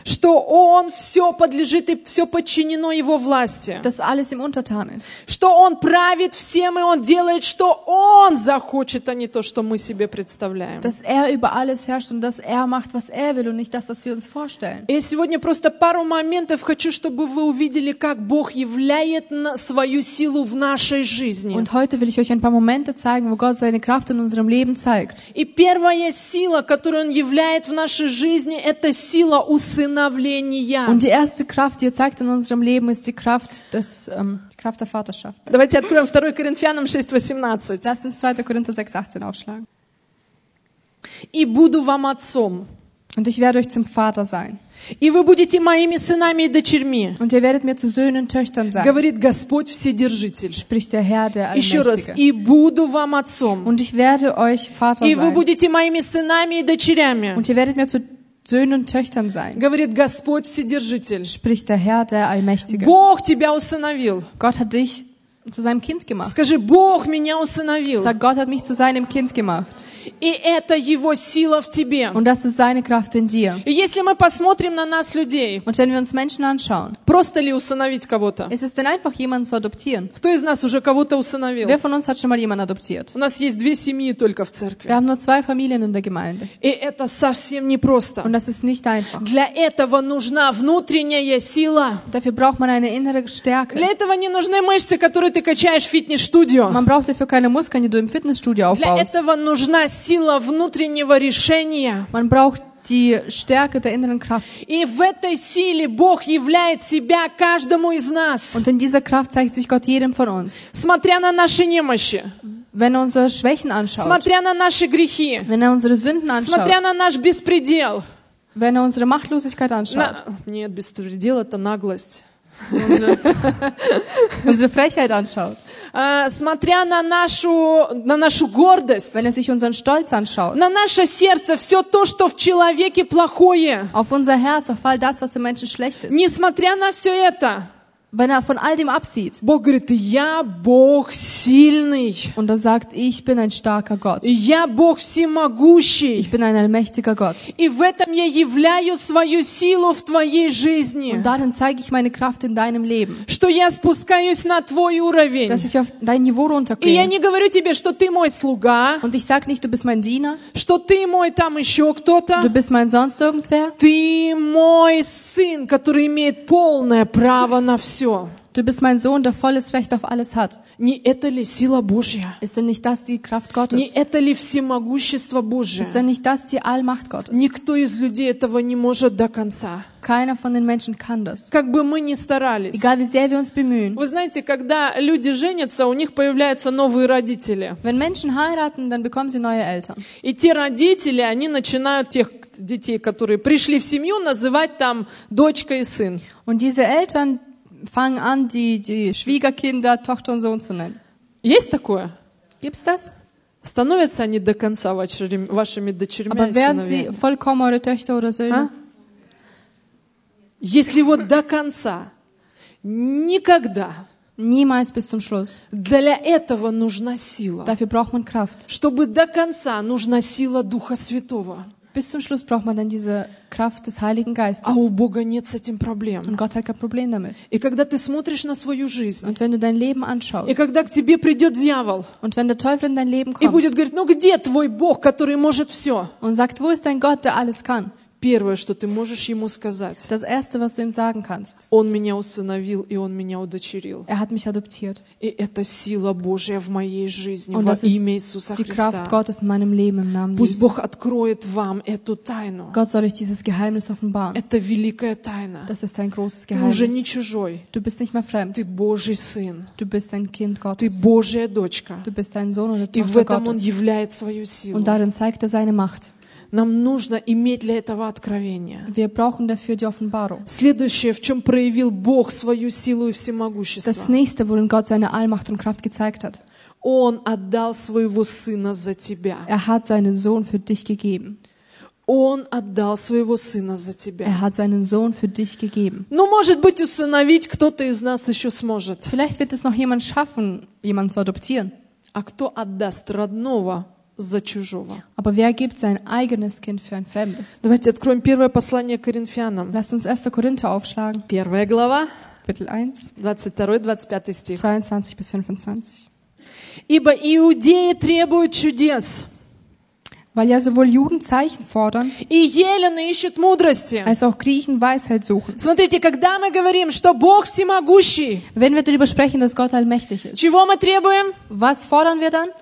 что Он все подлежит и все подчинено Его власти, dass alles ihm untertan ist, что Он правит всем и Он делает, что Он захочет, а не то, что мы себе представляем. dass über alles herrscht und dass macht, was will und nicht das, was wir uns vorstellen. И сегодня просто пару моментов хочу, чтобы вы увидели, как Бог являет свою силу в нашей жизни. Und heute will ich euch ein paar Momente zeigen, wo Gott seine Kraft in unserem Leben zeigt. И первая сила, которую Он являет в нашей жизни, это сила усыновления. Und die erste Kraft, die er zeigt in unserem Leben, ist die Kraft der Vaterschaft. Давайте откроем 2 Коринфянам 6:18. Lass uns 2. Korinther 6,18 aufschlagen. «И буду вам отцом, Und ich werde euch zum Vater sein. и вы будете моими сынами и дочерьми, Und ihr werdet mir zu Söhnen und Töchtern sein, говорит Господь Вседержитель». spricht der Herr, der Еще раз. Allmächtige. «И буду вам отцом, Und ich werde euch Vater и вы sein. будете моими сынами и дочерями», Und ihr werdet mir zu Söhnen und Töchtern sein, говорит Господь Вседержитель. spricht der Herr, der Allmächtige. Бог тебя усыновил. Gott hat dich zu seinem Kind gemacht. Скажи: Бог меня усыновил. Sag, Gott hat mich zu seinem Kind gemacht. И это Его сила в тебе. Und das ist seine Kraft in dir. И если мы посмотрим на нас, людей, Und wenn wir uns Menschen anschauen, просто ли усыновить кого-то? ist es denn einfach, jemanden zu adoptieren? Кто из нас уже кого-то усыновил? Wer von uns hat schon mal jemanden adoptiert? У нас есть 2 семьи только в церкви. Wir haben nur 2 Familien in der Gemeinde. И это совсем непросто. Und das ist nicht einfach. Для этого нужна внутренняя сила. Dafür braucht man eine innere Stärke. Для этого не нужны мышцы, которые ты качаешь в фитнес-студио. Man braucht dafür keine Muskeln, die du im Fitnessstudio Для aufbaust. этого нужна сила внутреннего решения. Man braucht die Stärke der inneren Kraft. И в этой силе Бог являет себя каждому из нас. Und in dieser Kraft zeigt sich Gott jedem von uns. Смотря на наши немощи, Wenn er unsere Schwächen anschaut, смотря на наши грехи, wenn er unsere Sünden смотря anschaut, на наш беспредел. wenn er unsere Machtlosigkeit anschaut, Нет, беспредел — это наглость. unsere Frechheit anschaut, Смотря на нашу гордость, wenn er sich unseren Stolz anschaut, на наше сердце, все то, что в человеке плохое. auf unser Herz, auf all das, was im Menschen schlecht ist, Несмотря на все это, wenn er von all dem absieht Бог говорит: я Бог сильный, und er sagt, ich bin ein starker Gott, я Бог всемогущий, ich bin ein allmächtiger Gott. и в этом я являю свою силу в твоей жизни, Und darin zeige ich meine Kraft in deinem Leben, что я спускаюсь на твой уровень. dass ich auf dein Niveau И я runtergehe. не говорю тебе, что ты мой слуга, Und ich sage nicht, du bist mein Diener, что ты мой там еще кто-то. du bist mein sonst irgendwer. Ты мой сын, который имеет полное право на все. Du bist mein Sohn, der volles Recht auf alles hat. Не это ли сила Божья? Ist denn nicht das die Kraft Не Gottes? это ли всемогущество Божье? Ist denn nicht das die Allmacht Gottes? Никто из людей этого не может до конца. Keiner von den Menschen kann das. Как бы мы ни старались. Egal wie sehr wir uns bemühen. Вы знаете, когда люди женятся, у них появляются новые родители. Wenn Menschen heiraten, dann bekommen sie neue Eltern. И те родители, они начинают тех детей, которые пришли в семью, называть там дочка и сын. Und diese Eltern fangen an, die Schwiegerkinder Tochter und Sohn zu nennen. Есть такое? Gibt's das? Становятся они до конца вашими дочерьми и Aber werden sie сыновьями? vollkommen eure Töchter oder Söhne? Если вот до конца, никогда, Niemals bis zum Schluss. для этого нужна сила. Dafür braucht man Kraft. Чтобы до конца нужна сила Духа Святого. Bis zum Schluss braucht man dann diese Kraft des Heiligen Geistes. А у Бога нет с этим проблем. Und Gott hat kein Problem damit. И когда ты смотришь на свою жизнь, Und wenn du dein Leben и anschaust, когда к тебе придет дьявол und wenn der Teufel in dein Leben и kommt будет говорить: ну где твой Бог, который может все? und sagt, wo ist dein Gott, der alles kann? Первое, что ты можешь ему сказать: Das Erste, was du ihm sagen kannst, Он меня усыновил, и Он меня удочерил. er hat mich adoptiert. И это сила Божья в моей жизни Und во das ist имя Иисуса die Kraft Христа. Gottes in meinem Leben im Namen Пусть Jesu. Бог откроет вам эту тайну. Gott soll euch dieses Geheimnis offenbaren. Это великая тайна. Das ist ein großes Ты уже не Geheimnis. чужой. Du bist nicht mehr fremd. Ты Божий сын. Du bist ein Kind Ты Gottes. Божья дочка. Du bist ein Sohn oder И в Tochter этом Он Gottes. являет свою силу. Und darin zeigt er seine Macht. Нам нужно иметь для этого откровение. Wir brauchen dafür die Offenbarung. Следующее, в чем проявил Бог свою силу и Das всемогущество. nächste, worin Gott seine Allmacht und Kraft gezeigt hat. Он отдал своего сына за тебя. Er hat seinen Sohn für dich gegeben. Он отдал своего сына за тебя. Er hat seinen Sohn für dich gegeben. Ну, может быть, усыновить кто-то из нас еще сможет. Vielleicht wird es noch jemand schaffen, jemanden zu adoptieren. А кто отдаст родного за чужого. Aber wer gibt sein eigenes Kind für ein Fremdes? Давайте откроем первое послание к Коринфянам. Lasst uns 1. Korinther aufschlagen, 1 глава, Kapitel 1, 22-25 стих. 22 bis 25. «Ибо иудеи требуют чудес, Weil ja sowohl Juden Zeichen fordern, и елены ищут мудрости». als auch Griechen Weisheit suchen. Смотрите, когда мы говорим, что Бог всемогущий, Wenn wir darüber sprechen, dass Gott allmächtig ist, чего мы требуем? was fordern wir dann?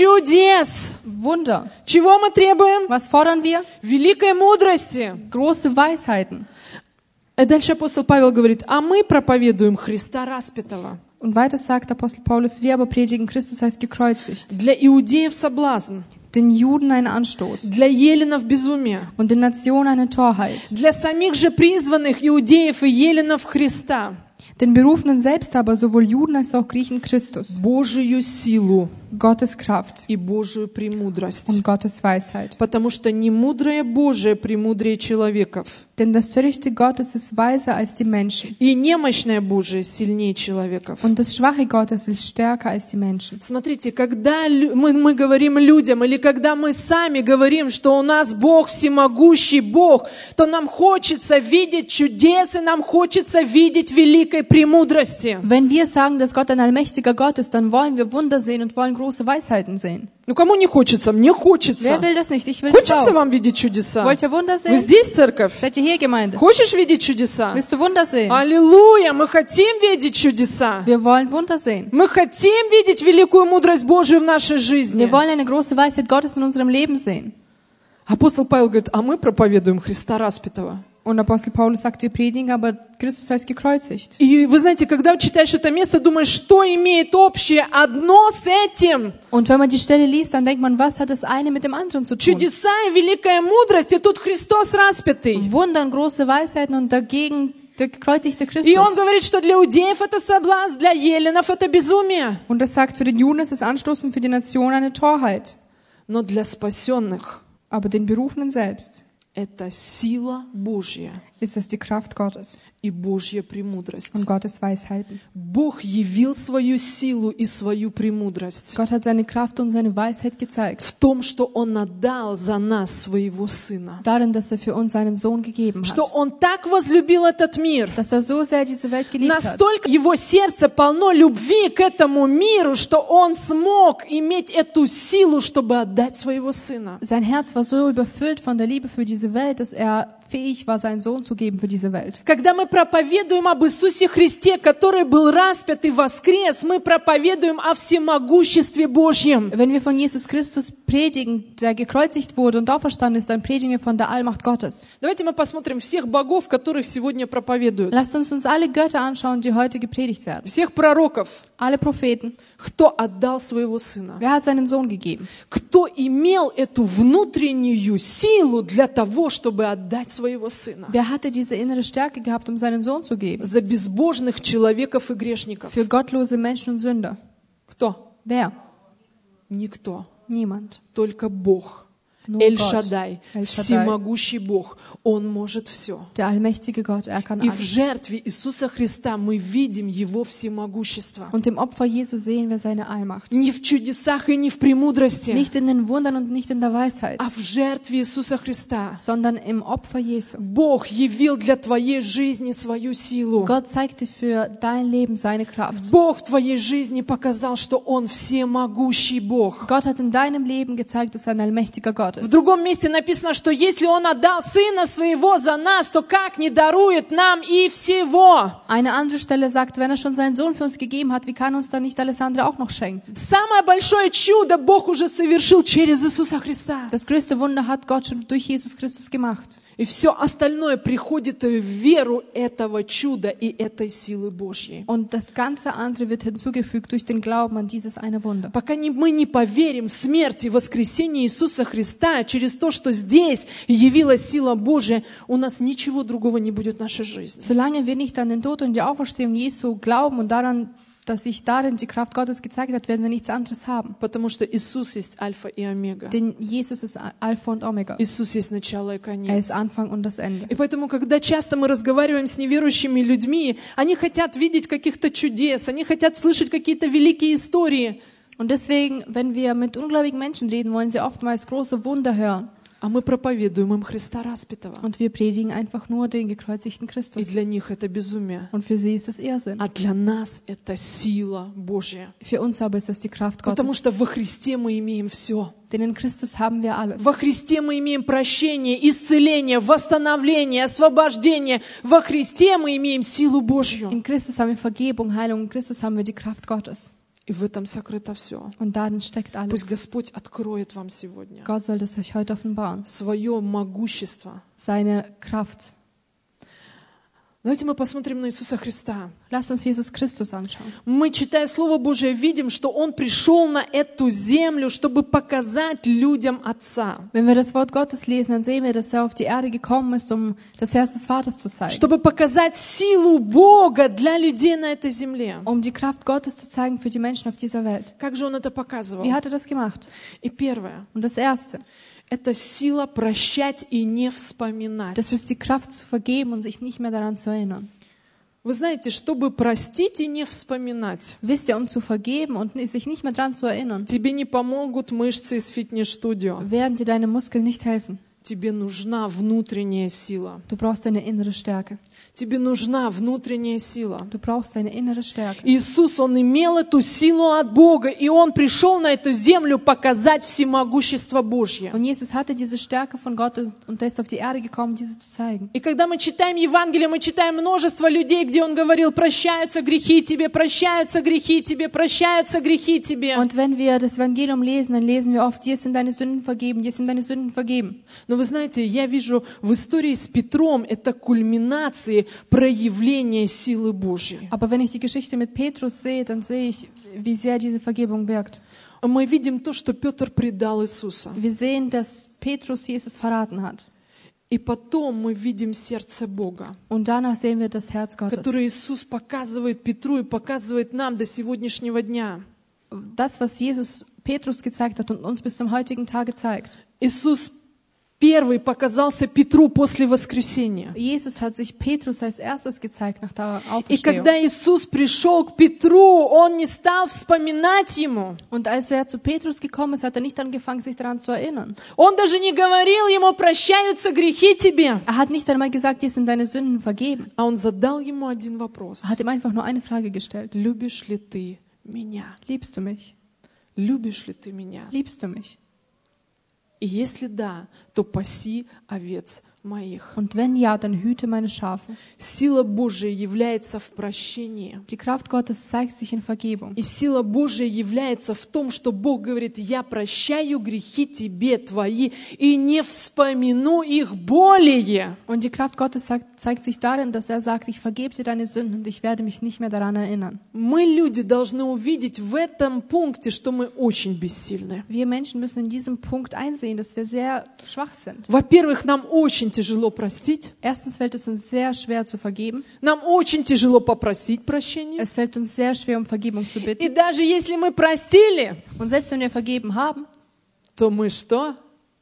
Чудес. Wunder. Чего мы требуем? Was fordern wir? Великой мудрости. Große Weisheiten. И дальше апостол Павел говорит, а мы проповедуем Христа распятого. Und weiter sagt Apostel Paulus, wir aber predigen Christus als gekreuzigt. Для иудеев соблазн, Den Juden ein Anstoß для еленов безумие, und den Nationen eine Torheit. для самих же призванных иудеев и еленов Христа Den Berufenen selbst aber, sowohl Juden als auch Griechen, Christus, Божию силу Gottes Kraft и Божию премудрость. und Gottes Weisheit. Потому что не мудрое Божие премудрее человеков, Denn das Törichte Gottes ist weiser als die Menschen и немощное Божие сильнее человеков. und das Schwache Gottes ist stärker als die Menschen. Смотрите, когда мы говорим людям, или когда мы сами говорим, что у нас Бог всемогущий Бог, то нам хочется видеть чудеса, нам хочется видеть великой премудрости. Wenn wir sagen, dass Gott ein allmächtiger Gott ist, dann wollen wir Wunder sehen und wollen große Weisheiten sehen. Ну кому не хочется? Мне Wer хочется. will das nicht? Ich will das Хочется auch. вам видеть чудеса? Wollt ihr Wunder Вы sehen? здесь, церковь? Seid ihr hier, Gemeinde? Хочешь видеть чудеса? Willst du Wunder sehen? Аллилуйя! Мы хотим видеть чудеса. Wir wollen Wunder sehen. Мы хотим видеть великую мудрость Божию в нашей жизни. Wir wollen eine große Weisheit Gottes in unserem Leben sehen. Апостол Павел говорит, а мы проповедуем Христа распятого. Und Apostel Paulus sagt, wir predigen aber Christus als gekreuzigt. И вы знаете, когда читаешь это место, думаешь, что имеет общее одно с этим? Und wenn man die Stelle liest, dann denkt man, was hat das eine mit dem anderen zu tun? Чудеса и великая мудрость, и тут Христос распятый. Wundern, große Weisheiten und dagegen der gekreuzigte И он Christus. говорит, что для иудеев это соблазн, для еленов это безумие. Und das sagt, für den Juden ist es Anstoß und für die Nation eine Torheit. Но для спасенных Aber den Berufenen selbst это сила Божья ist es die Kraft Gottes и Божья премудрость. und Gottes Weisheiten. Бог явил свою силу и свою премудрость Gott hat seine Kraft und seine Weisheit gezeigt. в том, что Он отдал за нас своего Сына. Darin, dass er für uns seinen Sohn gegeben Что hat. Он так возлюбил этот мир. Dass er so sehr diese Welt geliebt hat. Настолько Его сердце полно любви к этому миру, что Он смог иметь эту силу, чтобы отдать своего Сына. Sein Herz war so überfüllt von der Liebe für diese Welt, dass er fähig war, seinen Sohn zu geben für diese Welt. Когда мы проповедуем об Иисусе Христе, который был распят и воскрес, мы проповедуем о всемогуществе Божьем. Wenn wir von Jesus Christus predigen, der gekreuzigt wurde und auferstanden ist, dann predigen wir von der Allmacht Gottes. Давайте мы посмотрим всех богов, которых сегодня проповедуют. Lasst uns alle Götter anschauen, die heute gepredigt werden. Всех пророков. Alle Propheten. Кто отдал своего Сына? Wer hat seinen Sohn gegeben? Кто имел эту внутреннюю силу для того, чтобы отдать своего Сына? Wer hatte diese innere Stärke gehabt, um seinen Sohn zu geben? За безбожных человеков и грешников. Für gottlose Menschen und Sünder. Кто? Wer? Никто. Niemand. Только Бог. Nur Эль-Шаддай, Gott. El-Shaddai. всемогущий Бог. Он может все. Der allmächtige Gott, er kann И в alles. жертве Иисуса Христа мы видим Его всемогущество. Und im Opfer Jesu sehen wir seine Allmacht. Не в чудесах и не в премудрости, Nicht in den Wundern und nicht in der Weisheit, а в жертве Иисуса Христа. sondern im Opfer Jesu. Бог явил для твоей жизни свою силу. Gott zeigte für dein Leben seine Kraft. Бог в твоей жизни показал, что Он всемогущий Бог. Gott hat in deinem Leben gezeigt, dass er ein allmächtiger Gott В ist. другом месте написано, что если Он отдал Сына Своего за нас, то как не дарует нам и всего? Eine andere Stelle sagt, wenn er schon seinen Sohn für uns gegeben hat, wie kann uns dann nicht alles andere auch noch schenken? Самое большое чудо Бог уже совершил через Иисуса Христа. Das größte Wunder hat Gott schon durch Jesus Christus gemacht. И все остальное приходит в веру этого чуда и этой силы Божьей. Und das ganze andere wird hinzugefügt durch den Glauben an dieses eine Wunder. Пока мы не поверим в смерть и воскресение Иисуса Христа через то, что здесь явилась сила Божья, у нас ничего другого не будет в нашей жизни. Solange wir nicht an den Tod und die Auferstehung Jesu glauben und daran, dass sich darin die Kraft Gottes gezeigt hat, werden wir nichts anderes haben. Потому что Иисус есть Альфа и Омега. Denn Jesus ist Alpha und Omega. Иисус есть начало и Er конец. ist Anfang und das Ende. И поэтому, когда часто мы разговариваем с неверующими людьми, они хотят видеть каких-то чудес, они хотят слышать какие-то великие истории. Und deswegen, wenn wir mit ungläubigen Menschen reden, wollen sie oftmals große Wunder hören. А мы проповедуем им Христа распятого. Und wir predigen einfach nur den gekreuzigten И Christus. для них это безумие. Und für sie ist es Irrsinn. А для нас это сила Божья. Für uns aber ist es die Kraft Потому Gottes. что во Христе мы имеем все. Denn in Christus haben wir alles. Во Христе мы имеем прощение, исцеление, восстановление, освобождение. Во Христе мы имеем силу Божью. In Christus haben wir Vergebung, Heilung. In Christus haben wir die Kraft Gottes. И в этом сокрыто все. Und darin steckt Пусть alles. Господь откроет вам сегодня Gott soll das euch heute offenbaren. свое могущество. Seine Kraft. Давайте мы посмотрим на Иисуса Христа. Lasst uns Jesus Christus anschauen. Мы, читая Слово Божие, видим, что Он пришел на эту землю, чтобы показать людям Отца. Wenn wir das Wort Gottes lesen, dann sehen wir, dass er auf die Erde gekommen ist, um das Herz des Vaters zu zeigen. Чтобы показать силу Бога для людей на этой земле. Um die Kraft Gottes zu zeigen für die Menschen auf dieser Welt. Как же Он это показывал? Wie hat er das gemacht? И первое. Und das Erste, Это сила прощать и не вспоминать. das ist die Kraft zu vergeben und sich nicht mehr daran zu erinnern. Вы знаете, чтобы простить и не вспоминать, Wisst ihr, um zu vergeben und sich nicht mehr daran zu erinnern, тебе не помогут мышцы из фитнес-студио. werden dir deine Muskeln nicht helfen. Тебе нужна внутренняя сила. Du brauchst eine innere Stärke. Тебе нужна внутренняя сила. Du brauchst eine innere Stärke. Иисус, Он имел эту силу от Бога, и Он пришел на эту землю показать всемогущество Божье. Und Jesus hatte diese Stärke von Gott und er ist auf die Erde gekommen, diese zu zeigen. И когда мы читаем Евангелие, мы читаем множество людей, где Он говорил: прощаются грехи тебе, прощаются грехи тебе, прощаются грехи тебе. Und wenn wir das Evangelium lesen, dann lesen wir oft, dir sind deine Sünden vergeben, dir sind deine Sünden vergeben. Но вы знаете, я вижу в истории с Петром это кульминации проявления силы Божьей. Aber wenn ich die Geschichte mit Petrus sehe, dann sehe ich, wie sehr diese Vergebung wirkt. Мы видим то, что Петр предал Иисуса. Wir sehen, dass Petrus Jesus verraten hat. И потом мы видим сердце Бога, Und danach sehen wir das Herz Gottes. которое Иисус показывает Петру и показывает нам до сегодняшнего дня. Das, was Jesus Petrus gezeigt hat und uns bis zum heutigen Tage zeigt. Иисус первый показался Петру после воскресения. Jesus hat sich Petrus als erstes gezeigt nach der И Auferstehung. когда Иисус пришел к Петру, Он не стал вспоминать ему. Und als er zu Petrus gekommen ist, hat er nicht angefangen, sich daran zu erinnern. Он даже не говорил ему: прощаются грехи тебе. Er hat nicht einmal gesagt, dir sind deine Sünden vergeben. А Он задал ему один вопрос. Er hat ihm einfach nur eine Frage gestellt. Любишь ли ты меня? Liebst du mich? Любишь ли ты меня? Liebst du mich? И если да, то паси овец моих. Und wenn ja, dann hüte meine Schafe. Сила Божия является в прощении. Die Kraft Gottes zeigt sich in Vergebung. И сила Божия является в том, что Бог говорит: я прощаю грехи тебе твои и не вспомину их более. Und die Kraft Gottes zeigt sich darin, dass er sagt, ich vergebe dir deine Sünden und ich werde mich nicht mehr daran erinnern. Мы, люди, должны увидеть в этом пункте, что мы очень бессильны. Wir Menschen müssen in diesem Punkt einsehen, dass wir sehr schwach sind. Во-первых, нам очень тяжело простить. Erstens fällt es uns sehr schwer zu vergeben. Нам очень тяжело попросить прощения. Es fällt uns sehr schwer, um Vergebung zu И bitten. даже если мы простили, Und selbst wenn wir vergeben haben, то мы что?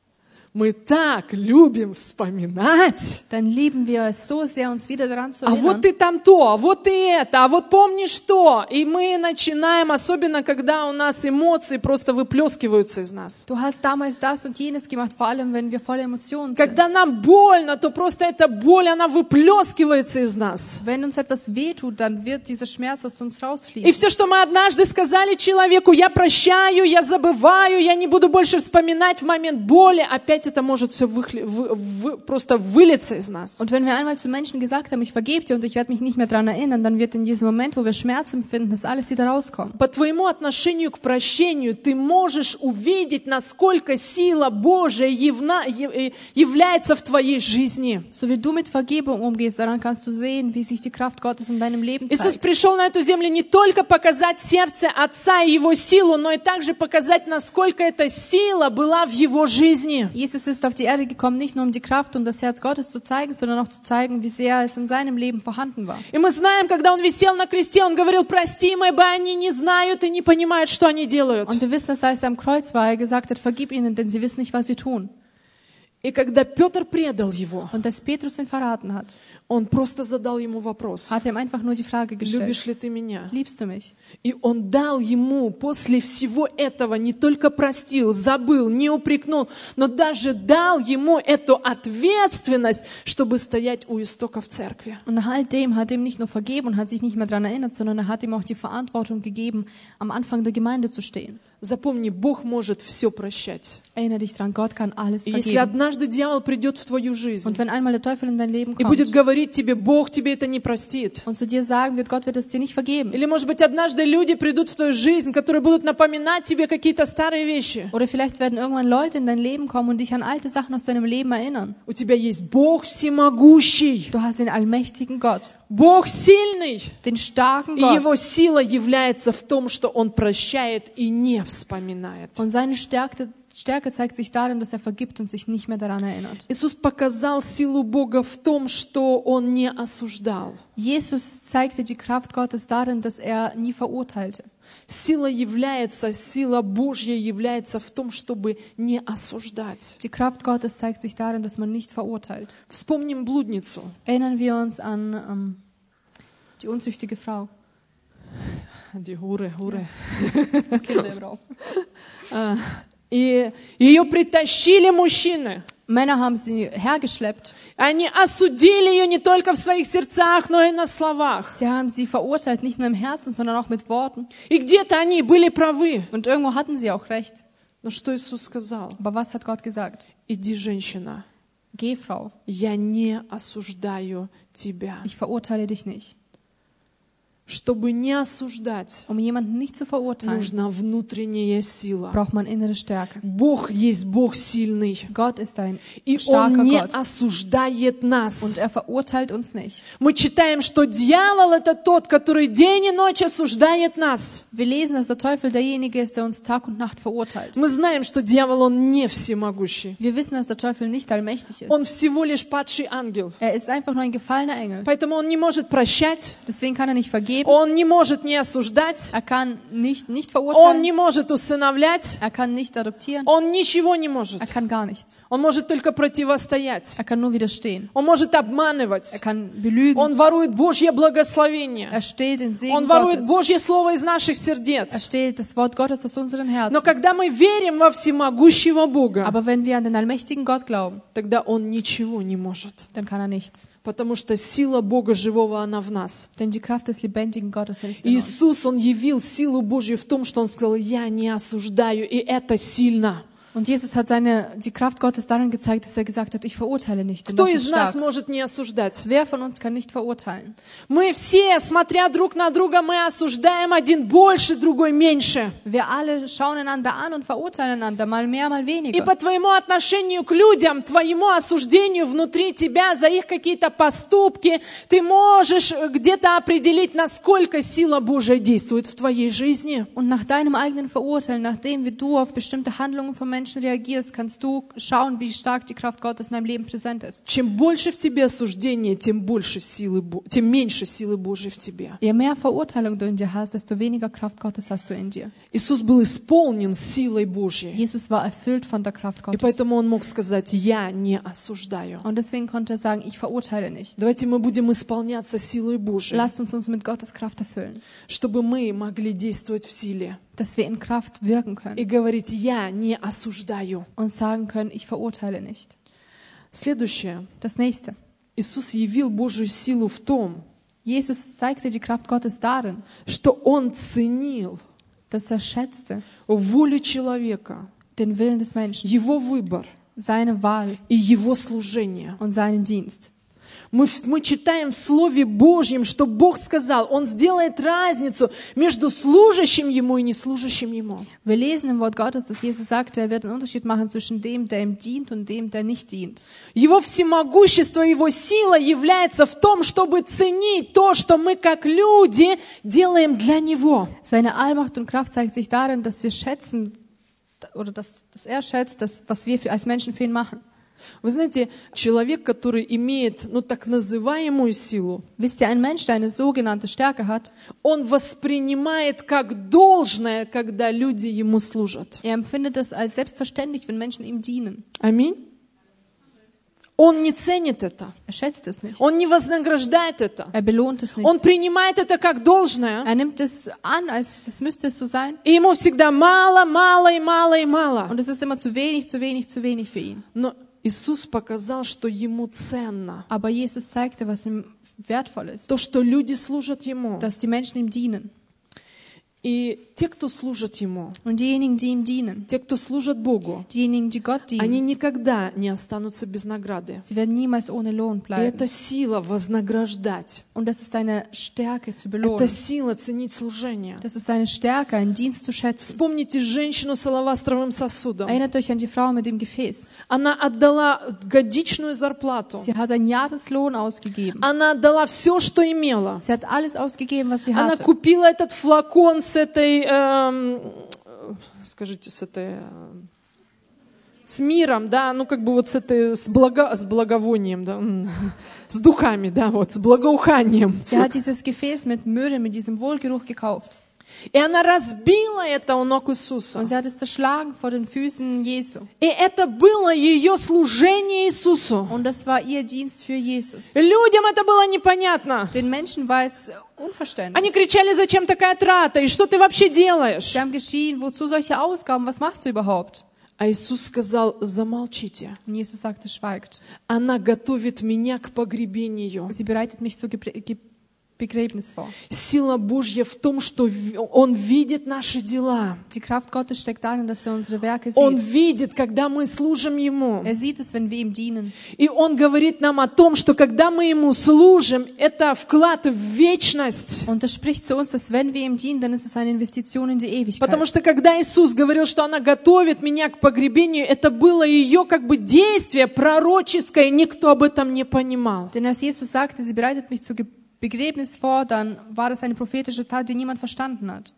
Мы так любим вспоминать. dann lieben wir es so sehr, uns wieder daran zu А вот erinnern. ты там то, а вот ты это, а вот помнишь то. И мы начинаем, особенно когда у нас эмоции просто выплескиваются из нас. Du hast damals das und jenes gemacht, vor allem wenn wir voller Emotionen sind. Когда нам больно, то просто эта боль, она выплескивается из нас. Wenn uns etwas wehtut, dann wird dieser Schmerz aus uns И rausfließen. все, что мы однажды сказали человеку: я прощаю, я забываю, я не буду больше вспоминать в момент боли, опять это может все просто вылиться из нас. Und wenn wir einmal zu Menschen gesagt haben, ich vergebe dir und ich werde mich nicht mehr daran erinnern, dann wird in diesem Moment, wo wir Schmerz empfinden, das alles wieder rauskommen. По твоему отношению к прощению ты можешь увидеть, насколько сила Божия является в твоей жизни. So wie du mit Vergebung umgehst, daran kannst du sehen, wie sich die Kraft Gottes in deinem Leben Иисус zeigt. пришел на эту землю не только показать сердце Отца и Его силу, но и также показать, насколько эта сила была в Его жизни. Jesus ist auf die Erde gekommen, nicht nur um die Kraft und das Herz Gottes zu zeigen, sondern auch zu zeigen, wie sehr es in seinem Leben vorhanden war. И мы знаем, когда Он висел на кресте, Он говорил: прости, ибо они не знают и не понимают, что они делают. Und wir wissen, dass als er am Kreuz war, er gesagt hat, vergib ihnen, denn sie wissen nicht, was sie tun. И когда Петр предал его, Und als Petrus ihn verraten hat, он просто задал ему вопрос: hat er ihm einfach nur die Frage gestellt, любишь ли ты меня? liebst du mich? И он дал ему после всего этого, не только простил, забыл, не упрекнул, но даже дал ему эту ответственность, чтобы стоять у истоков церкви. Und nach all dem hat er ihm nicht nur vergeben und hat sich nicht mehr daran erinnert, sondern er hat ihm auch die Verantwortung gegeben, am Anfang der Gemeinde zu stehen. Запомни, Бог может все прощать. Erinnere dich dran, Gott kann alles И если vergeben. однажды дьявол придет в твою жизнь Und wenn einmal der Teufel in dein Leben и будет kommt говорить тебе: Бог тебе это не простит. und zu dir sagen wird, Gott wird es dir nicht vergeben. Или, может быть, однажды люди придут в твою жизнь, которые будут напоминать тебе какие-то старые вещи. Oder vielleicht werden irgendwann Leute in dein Leben kommen und dich an alte Sachen aus deinem Leben erinnern. У тебя есть Бог всемогущий, Du hast den allmächtigen Gott, Бог сильный. den starken И Его Gott. сила является в том, что Он прощает и не вспоминает. Und seine Stärke zeigt sich darin, dass er vergibt und sich nicht mehr daran erinnert. Иисус показал силу Бога в том, что Он не осуждал. Jesus zeigte die Kraft Gottes darin, dass er nie verurteilte. Сила Божья является в том, чтобы не осуждать. Die Kraft Gottes zeigt sich darin, dass man nicht verurteilt. Вспомним блудницу. Erinnern wir uns an die unzüchtige Frau. Die Hure. Kinder im Raum. И ее притащили мужчины. Männer haben sie hergeschleppt. Они осудили ее не только в своих сердцах, но и на словах. Sie haben sie verurteilt, nicht nur im Herzen, sondern auch mit Worten. И где-то они были правы. Und irgendwo hatten sie auch recht. Но что Иисус сказал? Aber was hat Gott gesagt? Иди, женщина, Geh, Frau, я не осуждаю тебя. ich verurteile dich nicht. Чтобы не осуждать, Um jemanden nicht zu verurteilen, нужна внутренняя сила. braucht man innere Stärke. Бог есть Бог сильный. Gott ist ein И starker Он не Gott. осуждает нас. Und er verurteilt uns nicht. Мы читаем, что дьявол — это тот, который день и ночь осуждает нас. Wir lesen, dass der Teufel derjenige ist, der uns Tag und Nacht verurteilt. Мы знаем, что дьявол, он не всемогущий. Wir wissen, dass der Teufel nicht allmächtig ist. Он всего лишь падший ангел. Er ist einfach nur ein gefallener Engel. Поэтому он не может прощать, Deswegen kann er nicht vergeben. он не может не осуждать, Er kann nicht он verurteilen. не может усыновлять, Er kann nicht adoptieren. он ничего не может. Er kann gar nichts. Он может только противостоять. Er kann nur widerstehen. Он может обманывать. Er kann belügen. Он ворует Божье благословение. Er stehlt den Segen Он ворует Gottes. Божье Слово из наших Er сердец. stehlt das Wort Gottes aus unseren Но Herzen. когда мы верим во всемогущего Бога, Aber wenn wir an den allmächtigen Gott glauben, тогда Он ничего не может. dann kann er nichts. Потому что сила Бога живого, она в нас. Denn die Kraft des lebendigen Gottes ist in uns. Иисус, Он явил силу Божью в том, что Он сказал: я не осуждаю, и это сильно. Und Jesus hat die Kraft Gottes darin gezeigt, dass er gesagt hat, ich verurteile nicht. Denn Кто das ist из нас stark. может не осуждать? Wer von uns kann nicht verurteilen? Мы все, смотря друг на друга, мы осуждаем, один больше, другой меньше. Wir alle schauen einander an und verurteilen einander, mal mehr, mal И weniger. по твоему отношению к людям, твоему осуждению внутри тебя за их какие-то поступки, ты можешь где-то определить, насколько сила Божия действует в твоей жизни. Und nach deinem eigenen Verurteilen, nachdem wie du auf bestimmte Handlungen von Menschen reagierst, kannst du schauen, wie stark die Kraft Gottes in deinem Leben präsent ist. Чем больше в тебе осуждения, тем меньше силы Божьей в тебе. Je mehr Verurteilung du in dir hast, desto weniger Kraft Gottes hast du in dir. Иисус был исполнен силой Божьей. Jesus war erfüllt von der Kraft И Gottes. поэтому Он мог сказать: я не осуждаю. Und deswegen konnte er sagen, ich verurteile nicht. Давайте мы будем исполняться силой Божьей, Lasst uns mit Gottes Kraft erfüllen, чтобы мы могли действовать в силе dass wir in Kraft wirken и können говорить: я не осуждаю. und sagen können, ich verurteile nicht. Следующее. Das nächste. Иисус явил Божью силу в том, Jesus zeigte die Kraft Gottes darin, что Он ценил dass er schätzte волю человека, den Willen des Menschen, его выбор seine Wahl и его служение. und seinen Dienst. Мы читаем в Слове Божьем, что Бог сказал: Он сделает разницу между служащим Ему и неслужащим Ему. Wir lesen im Wort Gottes, dass Jesus sagte, er wird einen Unterschied machen zwischen dem, der ihm dient und dem, der nicht dient. Его всемогущество, Его сила является в том, чтобы ценить то, что мы как люди делаем для Него. Seine Allmacht und Kraft zeigt sich darin, dass wir schätzen, oder dass er schätzt, was wir als Menschen für ihn machen. Вы знаете, человек, который имеет, так называемую силу, Wisst ihr, ein Mensch, der eine sogenannte Stärke hat, он воспринимает как должное, когда люди ему служат. er empfindet es als selbstverständlich, wenn Menschen ihm dienen. Аминь. Он не ценит это. schätzt es nicht. Он не вознаграждает это. Belohnt es nicht. Он принимает это как должное. Nimmt es an, als es müsste es so sein. И ему всегда мало, мало и мало и мало. Und es ist immer zu wenig, zu wenig, zu wenig für ihn. Но Иисус показал, что ему ценно. Aber Jesus zeigte, was ihm wertvoll ist. То, что люди служат ему. Dass die Menschen ihm dienen. И те, кто служат ему, Und diejenigen, die ihm dienen, те, кто служат Богу, diejenigen, die Gott они dienen, никогда не останутся без награды. sie werden niemals ohne Lohn И bleiben. это сила вознаграждать. Und das ist eine Stärke zu Это belohnen. сила ценить служение. Das ist eine Stärke, einen Dienst zu schätzen. Вспомните женщину с алавастровым сосудом. Erinnert euch an die Frau mit dem Gefäß. Она отдала годичную зарплату. Sie hat einen Jahreslohn ausgegeben. Она отдала все, что имела. Sie hat alles ausgegeben, was sie Она hatte. купила этот флакон с этой, скажите, с миром, да, ну как бы вот с этой, с благовонием, да, с духами, да, вот, с благоуханием. Sie hat dieses Gefäß mit Myrrhe, mit diesem Wohlgeruch gekauft. И она разбила это у ног Иисуса. Und sie hat es zerschlagen vor den Füßen Jesu. И это было ее служение Иисусу. Und das war ihr Dienst für Jesus. Людям это было непонятно. Den Menschen war es unverständlich. Они кричали, зачем такая трата, и что ты вообще делаешь? Sie haben geschrien, wozu solche Ausgaben, was machst du überhaupt? А Иисус сказал, замолчите. Und Jesus sagte, schweigt. Она готовит меня к погребению. Sie bereitet mich zur Begräbnis vor. Сила Божья в том, что Он видит наши дела. Die Kraft Gottes steckt darin, dass er unsere Werke Он sieht. видит, когда мы служим Ему. Er sieht es, wenn wir ihm dienen. И Он говорит нам о том, что когда мы Ему служим, это вклад в вечность. Und das spricht zu uns, dass wenn wir ihm dienen, dann ist es eine Investition in die Ewigkeit. Потому что когда Иисус говорил, что она готовит меня к погребению, это было ее как бы действие пророческое, никто об этом не понимал. Denn als Jesus sagte, sie bereitet mich zur Begräbnis vor, dann war das eine prophetische Tat, die niemand verstanden hat.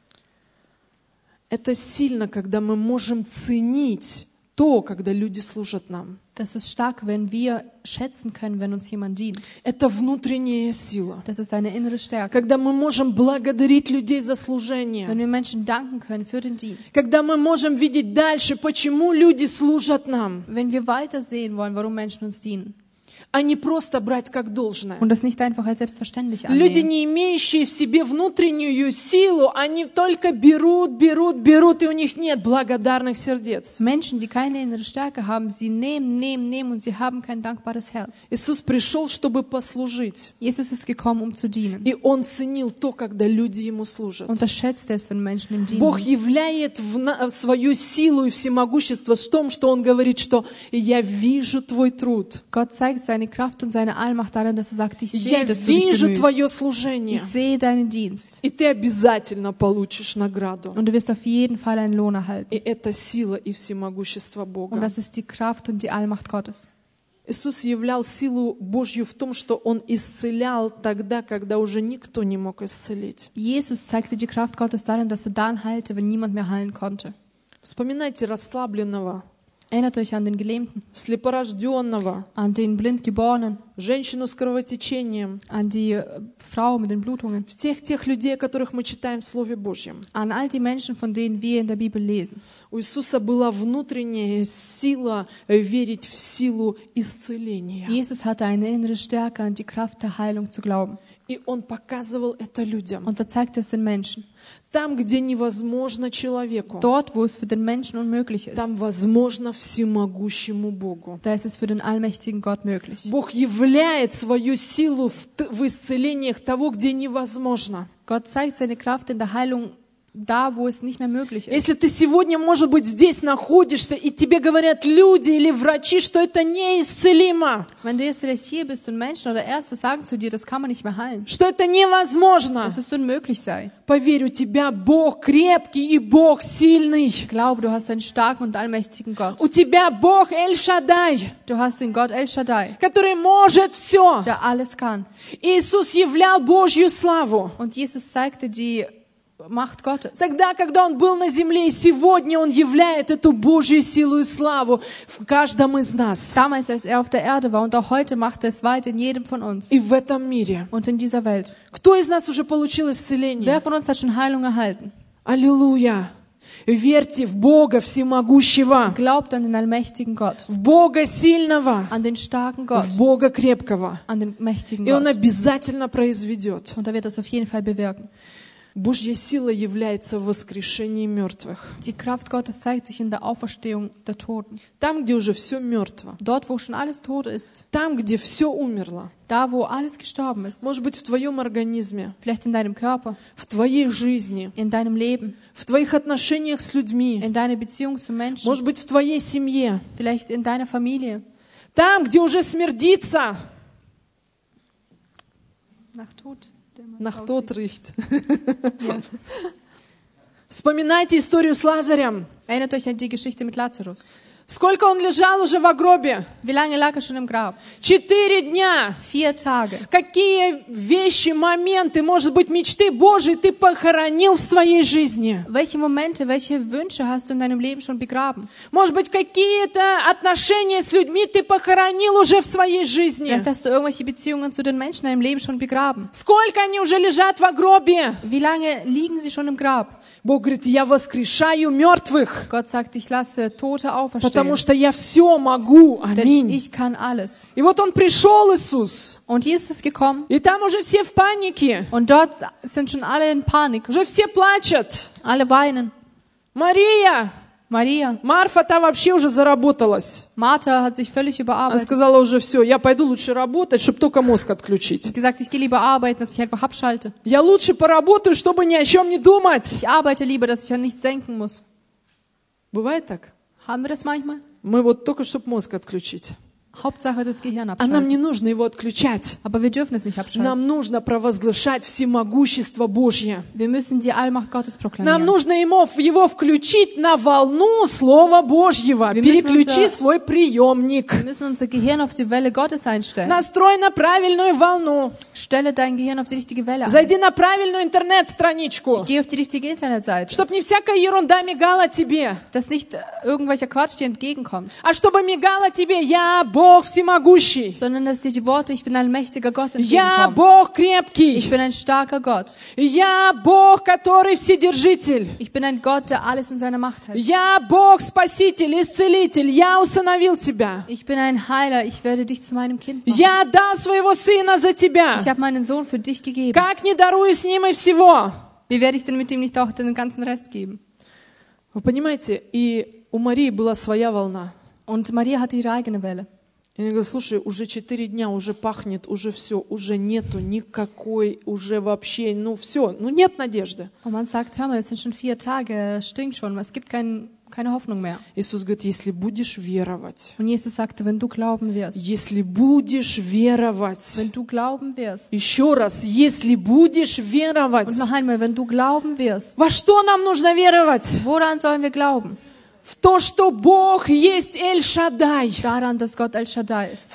Это сильно, когда мы можем ценить то, когда люди служат нам. Das ist stark, wenn wir schätzen können, wenn uns jemand dient. Это внутренняя сила. Das ist eine innere Stärke. Когда мы можем благодарить людей за служение. Wenn wir Menschen danken können für den Dienst. Когда мы можем видеть дальше, почему люди служат нам. Wenn wir weiter sehen wollen, warum Menschen uns dienen. А не просто брать как должное. Und das nicht einfach als selbstverständlich Люди, annehmen. не имеющие в себе внутреннюю силу, они только берут, и у них нет благодарных сердец. Menschen, die keine innere Stärke haben, sie nehmen und sie haben kein dankbares Herz. Иисус пришел, чтобы послужить. Jesus ist gekommen, zu dienen. И Он ценил то, когда люди Ему служат. Und das schätzt es, wenn Menschen ihm Бог dienen. являет свою силу и всемогущество в том, что Он говорит, что «Я вижу твой труд». Gott zeigt seine Kraft und seine Allmacht darin, dass er sagt, ich Я sehe, dass du dich вижу bemühst. твое служение. Ich sehe deinen Dienst. И ты обязательно получишь награду. Und du wirst auf jeden Fall einen Lohn erhalten. И это сила и всемогущество Und Бога. das ist die Kraft und die Allmacht Gottes. Иисус являл силу Божью в том, что Он исцелял тогда, когда уже никто не мог исцелить. Jesus zeigte die Kraft Gottes darin, dass er dann heilte, wenn niemand mehr heilen konnte. Вспоминайте расслабленного, Erinnert euch an den Gelähmten, слепорожденного, an den Blindgeborenen, женщину с кровотечением, an die Frau mit den Blutungen, всех тех людей, о которых мы читаем в Слове Божьем. an all die Menschen, von denen wir in der Bibel lesen. У Иисуса была внутренняя сила верить в силу исцеления. Jesus hatte eine innere Stärke, an die Kraft der Heilung zu glauben. И Он показывал это людям. Und er zeigte es den Menschen. Там, где невозможно человеку, Dort, wo es für den Menschen unmöglich ist, там возможно всемогущему Богу. da ist es für den allmächtigen Gott möglich. Бог являет свою силу в исцелениях того, где невозможно. Gott zeigt seine Kraft in der Heilung da, wo es nicht mehr möglich ist. Если ты сегодня, может быть, здесь находишься, и тебе говорят люди или врачи, что это неисцелимо, Wenn du jetzt vielleicht hier bist und Menschen oder Ärzte sagen zu dir, das kann man nicht mehr heilen, что это невозможно, dass es unmöglich sei. поверь, у тебя Бог крепкий и Бог сильный. Glaube, du hast einen starken und allmächtigen Gott. У тебя Бог Эль-Шаддай, Du hast den Gott El Shaddai, который может все. der alles kann. Иисус являл Божью славу. Und Jesus zeigte die Macht Gottes. Тогда, когда Он был на земле, и сегодня Он являет эту Божью силу и славу в каждом из нас. Damals, als er auf der Erde war und auch heute macht er es weit in jedem von uns И в этом мире. und in dieser Welt. Кто из нас уже получил Wer исцеление? von uns hat schon Heilung erhalten? Аллилуйя! Верьте в Бога всемогущего, Glaubt an den allmächtigen Gott, в Бога сильного, an den starken Gott, в Бога крепкого. an den mächtigen И Он Gott. обязательно произведет. Und er wird das auf jeden Fall bewirken. Божья сила является в воскрешении мертвых. Die Kraft Gottes zeigt sich in der Auferstehung der Toten. Там, где уже все мертво. Dort, wo schon alles tot ist, Там, где все умерло. da, wo alles gestorben ist, Может быть, в твоем организме, vielleicht in deinem Körper, в твоей жизни, in deinem Leben, в твоих отношениях с людьми. in deiner Beziehung zu Menschen, Может быть, в твоей семье. vielleicht in deiner Familie. Там, где уже смердится. Nach Tod. Nach Tod riecht. Вспоминайте историю с Лазарем. Erinnert euch an die Geschichte mit Lazarus. Сколько он лежал уже в гробе? Wie lange lag er schon im Grab? 4 дня. 4 Tage. Какие вещи, моменты, может быть, мечты Божьи ты похоронил в своей жизни? Welche Momente, welche Wünsche hast du in deinem Leben schon begraben? Может быть, какие-то отношения с людьми ты похоронил уже в своей жизни? Vielleicht hast du irgendwelche Beziehungen zu den Menschen in deinem Leben schon begraben. Сколько они уже лежат в гробе? Wie lange liegen sie schon im Grab? Бог говорит, я воскрешаю мертвых, Gott sagt, ich lasse Tote потому auferstehen, что я все могу. denn Аминь. ich kann alles. И вот он пришел, Иисус, Und Jesus ist gekommen и там уже все в панике, und dort sind schon alle in Panik. уже все плачут. Alle weinen. Мария, Maria, Марфа-то вообще уже заработалась. Martha hat sich völlig Она überarbeitet. сказала уже все, я пойду лучше работать, чтобы только мозг отключить. Hat gesagt, ich gehe lieber arbeiten, dass ich einfach abschalte. Я лучше поработаю, чтобы ни о чем не думать. Ich arbeite lieber, dass ich an nichts denken muss. Бывает так? Haben wir das manchmal? Мы вот только, чтобы мозг отключить. Hauptsache das Gehirn А нам abschalten. не нужно его отключать. Aber wir dürfen es nicht abschalten. Нам нужно провозглашать всемогущество Божье. Wir müssen die Allmacht Gottes Нам proklamieren. нужно его включить на волну Слова Божьего. Wir müssen Переключи unser- свой приемник. Wir müssen unser Gehirn auf die Welle Gottes einstellen. Настрой на правильную волну. Stelle dein Gehirn auf die richtige Welle ein. Зайди на правильную интернет-страничку. Geh auf die richtige Internetseite. Чтоб не всякая ерунда мигала тебе. Dass nicht irgendwelcher Quatsch dir entgegenkommt, А чтобы мигала тебе «Я Бог всемогущий». sondern dass dir die Worte, ich bin ein mächtiger Gott, «Я entgegenkommen. Бог Ich крепкий». bin ein starker Gott. «Я Бог, который вседержитель». Ich bin ein Gott, der alles in seiner Macht hält. «Я Бог спаситель, исцелитель». «Я усыновил тебя». Ich bin ein Heiler, ich werde dich zu meinem Kind machen. «Я дал своего сына за тебя». Ich habe meinen Sohn für dich gegeben. Как не дарую с ним и всего? Wie werde ich denn mit ihm nicht auch den ganzen Rest geben? Вы понимаете, и у Марии была своя волна. Und Maria hatte ihre eigene Welle. И она говорит, слушай, уже 4 дня, уже пахнет, уже все, уже нету никакой, уже вообще, все, нет надежды. Und man sagt, hör mal, es sind schon 4 Tage, es stinkt schon, es gibt keine Hoffnung mehr. Иисус говорит, если будешь веровать, Und Jesus sagte, wenn du glauben wirst, если будешь веровать, wenn du glauben wirst, еще раз, если будешь веровать, und noch einmal, wenn du glauben wirst, во что нам нужно веровать? woran sollen wir glauben? В то, что Бог есть Эль-Шаддай, Daran, dass Gott El Shaddai ist.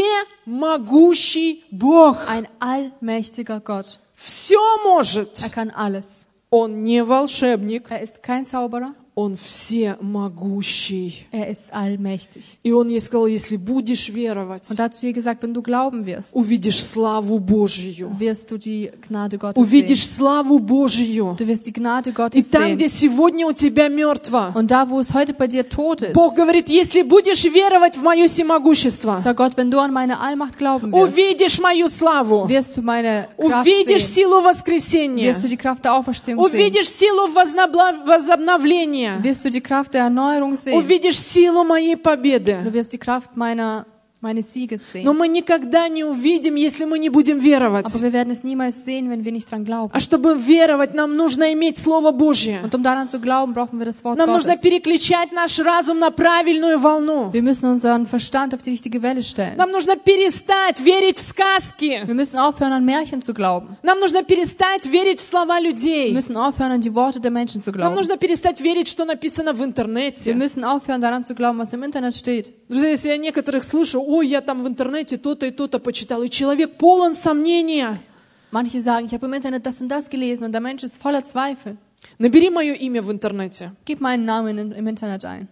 всемогущий Бог, Ein allmächtiger Gott. все может. Er kann alles. Он не волшебник, Er ist kein Zauberer, Он всемогущий. er ist allmächtig. И Он ей сказал, если будешь веровать, Und dazu ihr gesagt, wenn du glauben wirst, увидишь славу Божию. wirst du die Gnade Gottes Увидишь sehen. славу Божию. Du wirst die Gnade И Gottes там, sehen. где сегодня у тебя мертво, Und da, wo es heute bei dir tot ist, Бог говорит, если будешь веровать в мое всемогущество, sag Gott, wenn du an meine Allmacht glauben wirst, увидишь мою славу, wirst du meine Kraft увидишь sehen, силу воскресения, wirst du die Kraft der Auferstehung sehen, увидишь силу возобновления, wirst du die Kraft der Erneuerung sehen, увидишь силу моей победы. du wirst die Kraft meines Sieges sehen. Но мы никогда не увидим, если мы не будем веровать. Aber wir werden es niemals sehen, wenn wir nicht dran glauben. А чтобы веровать, нам нужно иметь Слово Божье. Und um daran zu glauben, brauchen wir das Wort Нам нужно Gottes. переключать наш разум на правильную волну. Wir müssen unseren Verstand auf die richtige Welle stellen. Нам нужно перестать верить в сказки. Wir müssen aufhören, an Märchen zu glauben. Нам нужно перестать верить в слова Wir людей. müssen aufhören, an die Worte der Menschen zu Нам glauben. нужно перестать верить, что написано в Wir интернете. müssen aufhören, daran zu glauben, was im Internet steht. Друзья, если я некоторых слышу, ой, я там в интернете то-то и то-то почитал, и человек полон сомнения. Manche sagen, ich habe im Internet das und das gelesen und der Mensch ist voller Zweifel. Набери мое имя в интернете. Gib meinen Namen im Internet ein.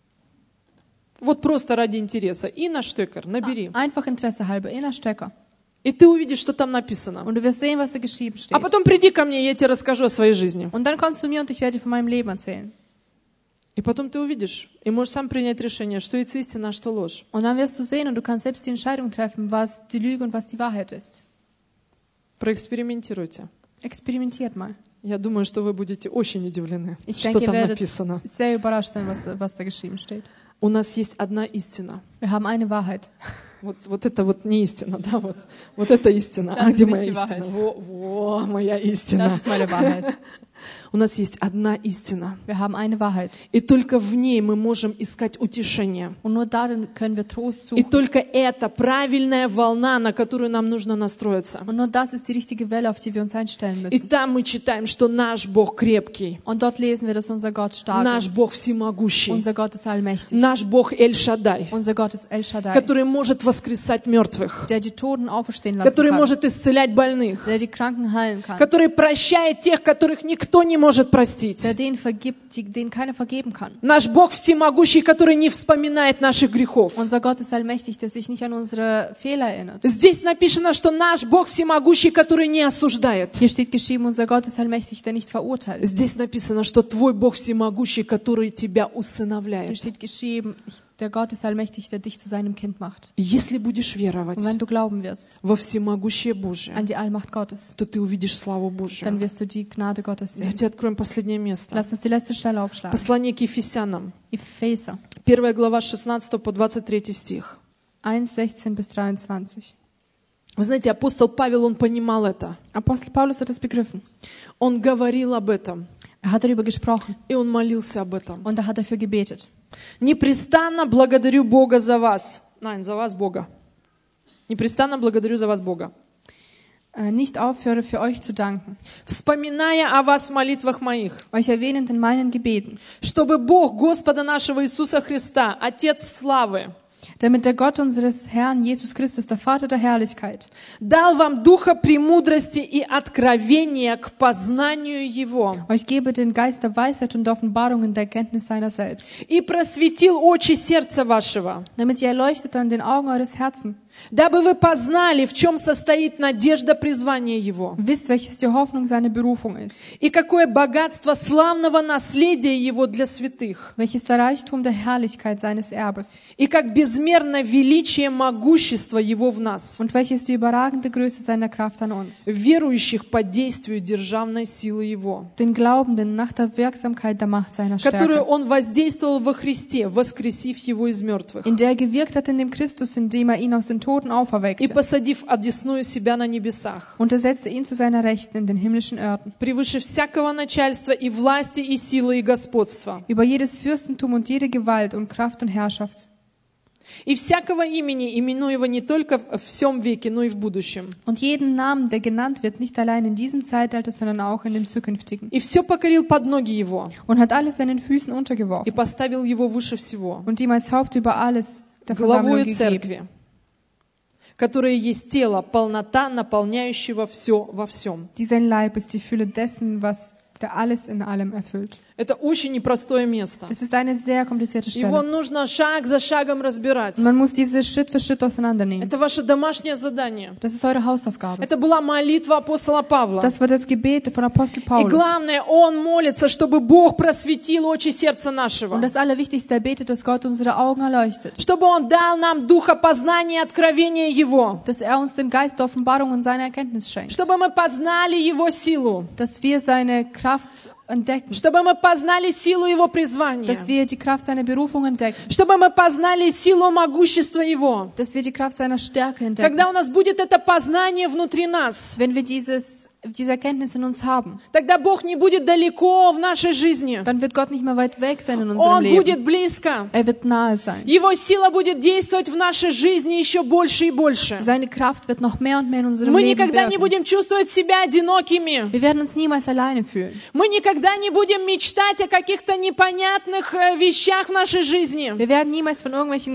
Вот просто ради интереса. Инна Штекер, набери. Einfach Interesse halber, Ina Stecker. И ты увидишь, что там написано. Und du wirst sehen, was da geschrieben А steht. потом приди ко мне, я тебе расскажу о своей жизни. Und dann komm zu mir und ich werde dir von meinem Leben erzählen. И потом ты увидишь, и можешь сам принять решение, что есть истина, а что ложь. Und dann wirst du sehen und du kannst selbst die Entscheidung treffen, was die Lüge und was die Wahrheit ist. Проэкспериментируйте. Experimentiert mal. Я думаю, что вы будете очень удивлены, Ich что denke, ihr там werdet написано. sehr überrascht sein, was da geschrieben steht. У нас есть одна истина. Wir haben eine Wahrheit. Вот это вот не истина, да, вот это истина. Das А где ist моя nicht die истина? Wahrheit. Во, моя истина. Das ist meine Wahrheit. У нас есть одна истина. Wir haben eine Wahrheit. И только в ней мы можем искать утешение. Und nur darin können wir Trost И suchen. только это правильная волна, на которую нам нужно настроиться. Und nur das ist die richtige Welle, auf die wir uns einstellen И müssen. там мы читаем, что наш Бог крепкий, Und dort lesen wir, dass unser Gott stark наш ist. Бог всемогущий, Unser Gott ist allmächtig. наш Бог Эль-Шаддай, Unser Gott ist El Shaddai, который может воскресать мертвых, der die Toten auferstehen lassen который kann, может исцелять больных, der die Kranken heilen kann, который прощает тех, которых никто не может простить. der denen vergibt, denen keiner vergeben kann. Наш Бог всемогущий, который не вспоминает наших грехов. Unser Gott ist allmächtig, der sich nicht an unsere Fehler erinnert. Здесь написано, что наш Бог всемогущий, который не осуждает. Hier steht geschrieben, unser Gott ist allmächtig, der nicht verurteilt. Здесь написано, что твой Бог всемогущий, который тебя Hier усыновляет. steht geschrieben, der Gott ist allmächtig, der dich zu seinem Kind macht. Если будешь веровать Und wenn du glauben wirst во всемогущее Божие, an die Allmacht Gottes, то ты увидишь славу Божию. dann wirst du die Gnade Gottes sehen. Давайте откроем последнее место. Lass uns die letzte Stelle aufschlagen. Послание к Ефесянам, Epheser 1 глава 16 по 23 стих. 1,16 bis 23. Вы знаете, апостол Павел, он понимал это. Apostel Paulus hat das begriffen. Он говорил об этом, Hat darüber gesprochen и он молился об этом. und er hat dafür gebetet. Непрестанно благодарю Бога за вас. Nein, за вас Бога. Непрестанно благодарю за вас Бога. Nicht aufhöre, für euch zu danken, Вспоминая о вас в молитвах моих, euch erwähnend in meinen Gebeten, чтобы Бог Господа нашего Иисуса Христа, Отец славы, damit der Gott unseres Herrn Jesus Christus, der Vater der Herrlichkeit, дал вам духа премудрости и откровения к познанию Его, euch gebe den Geist der Weisheit und der Offenbarung in der Erkenntnis seiner selbst, и просветил очи сердца вашего, damit ihr erleuchtet an den Augen eures Herzens, дабы вы познали, в чем состоит надежда призвания Его, wisst, welches die Hoffnung seiner Berufung ist, и какое богатство славного наследия Его для святых, welches der Reichtum der Herrlichkeit seines Erbes и как безмерно величие могущества Его в нас, und welches die überragende Größe seiner Kraft an uns, верующих по действию державной силы Его, den Glaubenden nach der Wirksamkeit der Macht seiner которую Stärke, Он воздействовал во Христе, воскресив Его из мертвых, in der er gewirkt hat in dem Christus, indem er ihn aus den Toten и auferweckte, посадив одесную себя на небесах, und er setzte ihn zu seiner Rechten in den himmlischen Örten, превыше всякого начальства и власти, и силы, и господства, über jedes Fürstentum und jede Gewalt und Kraft und Herrschaft и всякого имени, именуемого не только в всем веке, но и в будущем. und jeden Namen, der genannt wird, nicht allein in diesem Zeitalter, sondern auch in dem zukünftigen, И все покорил под ноги Его, und hat alles seinen Füßen и untergeworfen поставил Его выше всего, und ihm als Haupt über alles der Versammlung главою gegeben, церкви, которое есть тело, полнота, наполняющего все во всем. die sein Leib ist, die Fülle dessen, was der alles in allem erfüllt. Это очень непростое место. Es ist eine sehr komplizierte Его Stelle. нужно шаг за шагом разбирать. Man muss diese Schritt für Schritt auseinandernehmen. Это ваше домашнее задание. Das ist eure Hausaufgabe. Это была молитва апостола Павла. Das war das Gebet von Apostel И Paulus. главное, он молится, чтобы Бог просветил очи сердца нашего. Und das Allerwichtigste, er betet, dass Gott unsere Augen erleuchtet. Чтобы Он дал нам духа познания и откровения Его. Dass er uns den Geist der Offenbarung und seine Erkenntnis schenkt. Чтобы мы познали Его силу. Dass wir seine Kraft entdecken. Чтобы мы познали силу Его призвания. Dass wir die Kraft seiner Berufung entdecken. Чтобы мы познали силу могущества Его. Dass wir die Kraft seiner Stärke entdecken. Когда у нас будет это познание внутри нас, Wenn wir diese Erkenntnis in uns haben, тогда Бог не будет далеко в нашей жизни. dann wird Gott nicht mehr weit weg sein in unserem Он Leben. будет близко. Er wird nahe sein. Его сила будет действовать в нашей жизни еще больше и больше. Seine Kraft wird noch mehr und mehr in unserem Мы Leben никогда не wirken. будем чувствовать себя одинокими. Wir werden uns niemals alleine fühlen. Мы никогда не будем мечтать о каких-то непонятных вещах в нашей жизни. Wir werden niemals von irgendwelchen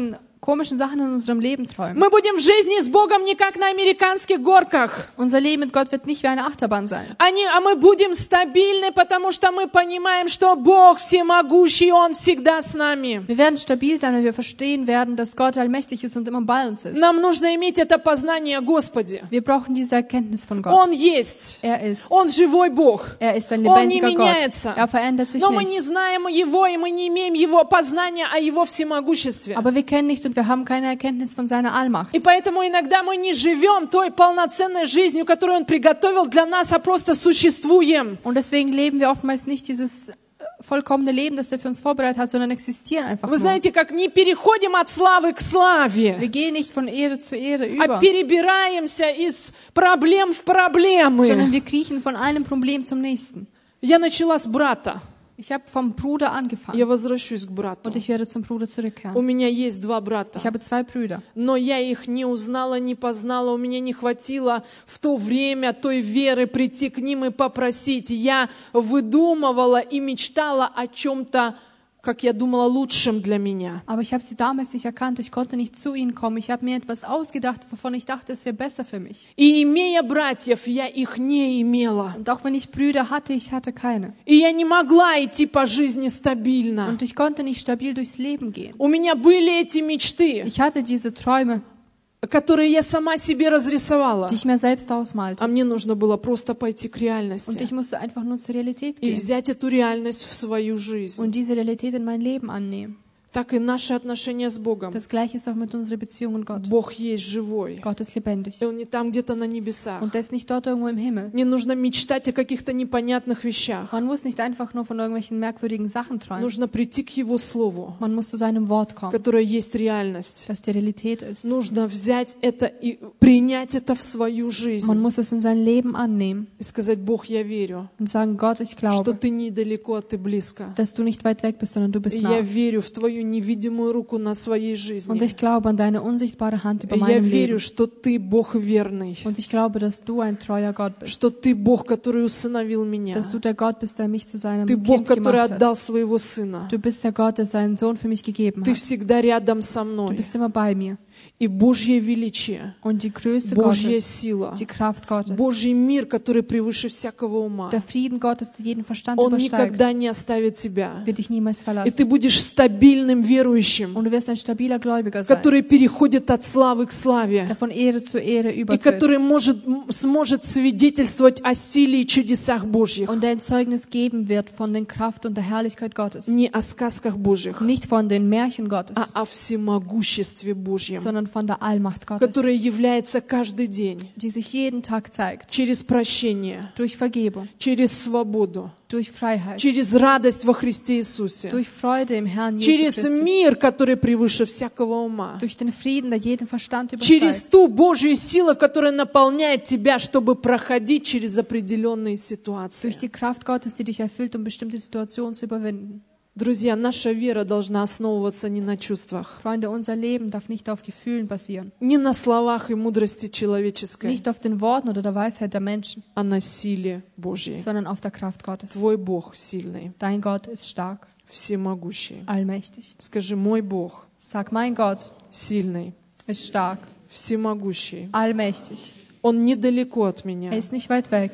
komischen Sachen in unserem Leben träumen. Мы будем в жизни с Богом не как на американских горках. Unser Leben mit Gott wird nicht wie eine Achterbahn sein. А мы будем стабильны, потому что мы понимаем, что Бог всемогущий, Он всегда с нами. Wir werden stabil sein, wenn wir verstehen werden, dass Gott allmächtig ist und immer bei uns ist. Нам нужно иметь это познание о Господе. Wir brauchen diese Erkenntnis von Gott. Он есть. Er ist. Он живой Бог. Er ist ein Он не lebendiger Gott. меняется. Er verändert sich Но мы не nicht. знаем Его, и мы не имеем Его познания о Его всемогуществе. Aber wir kennen nicht und wir haben keine Erkenntnis von seiner Allmacht. И поэтому иногда мы не живем той полноценной жизнью, которую Он приготовил для нас, а просто существуем. Und deswegen leben wir oftmals nicht dieses vollkommene Leben, das er für uns vorbereitet hat, sondern existieren einfach Вы nur. знаете, как не переходим от славы к Wir славе, gehen nicht von Ehre zu Ehre а über, перебираемся из проблем в проблемы. sondern wir kriechen von einem Problem zum nächsten. Я начала с брата. Ich habe vom Bruder angefangen Я возвращусь к брату. und ich werde zum Bruder У zurückkehren. меня есть два брата. Ich habe 2 Brüder. Но я их не узнала, не познала, у меня не хватило в то время той веры прийти к ним и попросить. Я выдумывала и мечтала о чем-то, как я думала, лучшем для меня. Aber ich habe sie damals nicht erkannt. Ich konnte nicht zu ihnen kommen. Ich habe mir etwas ausgedacht, wovon ich dachte, es wäre besser für mich. И имея братьев, я их не имела. Und auch wenn ich Brüder hatte, ich hatte keine. И я не могла идти по жизни стабильно. Und ich konnte nicht stabil durchs Leben gehen. У меня были эти мечты, Ich hatte diese Träume, которые я сама себе разрисовала. die ich mir selbst ausmalte. А мне нужно было просто пойти к Und реальности ich musste einfach nur zur Realität и gehen взять эту реальность в свою жизнь. und diese Realität in mein Leben annehmen. Так и наши отношения с Богом. Das Gleiche ist auch mit unserer Beziehung mit Gott. Бог есть живой. Gott ist lebendig. И Он не там где-то на небесах. Und er ist nicht dort irgendwo im Himmel. Не нужно мечтать о каких-то непонятных вещах. Man muss nicht einfach nur von irgendwelchen merkwürdigen Sachen träumen. Нужно прийти к Его Слову, Man muss zu seinem Wort kommen, которое есть реальность. das die Realität ist. Нужно взять это и принять это в свою жизнь. Man muss es in sein Leben annehmen И сказать: Бог, я верю, und sagen, Gott, ich что glaube, Ты недалеко, а Ты близко. dass du nicht weit weg bist, sondern du И bist я nah. верю в Твою невидимую руку на своей Und жизни. ich glaube an deine unsichtbare Hand über И я meinem верю, Leben. что Ты Бог верный, Und ich glaube, dass du ein treuer Gott bist. что Ты Бог, который усыновил меня. Dass du der Gott bist, der mich zu seinem Ты Бог, Kind который gemacht отдал hast. своего Сына. Du bist der Gott, der seinen Sohn für mich gegeben Ты hat. всегда рядом со Du мной. bist immer bei mir. И Божье величие, Und die Größe Божья Gottes, сила, die Kraft Gottes, Божий мир, который превыше всякого ума, der Frieden Gottes, der jeden Verstand Он übersteigt, никогда не оставит тебя. wird dich niemals И verlassen. ты будешь стабильным верующим, Und du wirst ein stabiler Gläubiger sein, который переходит от славы к славе, der von Ehre zu Ehre и übertritt который сможет свидетельствовать о силе и чудесах Божьих, und der ein Zeugnis geben wird von der Kraft und der Herrlichkeit Gottes. не о сказках Божьих, Nicht von den Märchen Gottes, а о всемогуществе Божьем, sondern von der Allmacht Gottes, которое является каждый день die sich jeden Tag zeigt, через прощение, durch Vergebung, через свободу, durch Freiheit, через радость во Христе Иисусе, durch Freude im Herrn Jesus через Christus, мир, который превыше всякого ума, durch den Frieden, der jeden Verstand через übersteigt, ту Божью силу, которая наполняет тебя, чтобы проходить через определенные ситуации. durch die Kraft Gottes, die dich erfüllt, um bestimmte Situationen zu überwinden. Друзья, наша вера должна основываться не на чувствах, Freunde, unser Leben darf nicht auf Gefühlen basieren, не на словах и мудрости человеческой, nicht auf den Worten oder der Weisheit der Menschen, а на силе Божьей. sondern auf der Kraft Gottes. Твой Бог сильный, Dein Gott ist stark, всемогущий. allmächtig. Скажи: мой Бог Sag, mein Gott сильный, ist stark, всемогущий. allmächtig. Он недалеко от меня. Er ist nicht weit weg.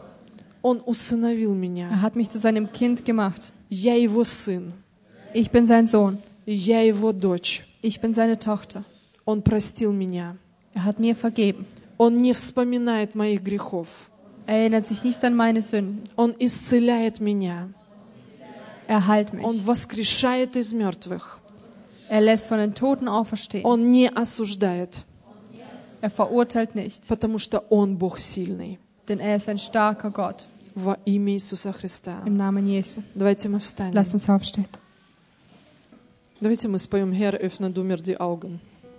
Он усыновил меня. Er hat mich zu seinem Kind gemacht. Я его сын. Ich bin sein Sohn. Я его дочь. Ich bin seine Tochter. Он простил меня. Er hat mir vergeben. Он не вспоминает моих грехов. Er erinnert sich nicht an meine Sünden. Он исцеляет меня. Er heilt Он mich. воскрешает из мертвых. Er lässt von den Toten auferstehen. Он не осуждает, Er verurteilt nicht, потому что Он Бог сильный. denn er ist ein starker Gott. Во имя Иисуса Христа. Im Namen Jesu. Давайте мы встанем. Lasst uns aufstehen. Давайте мы споем «Herr, öffne du mir die Augen».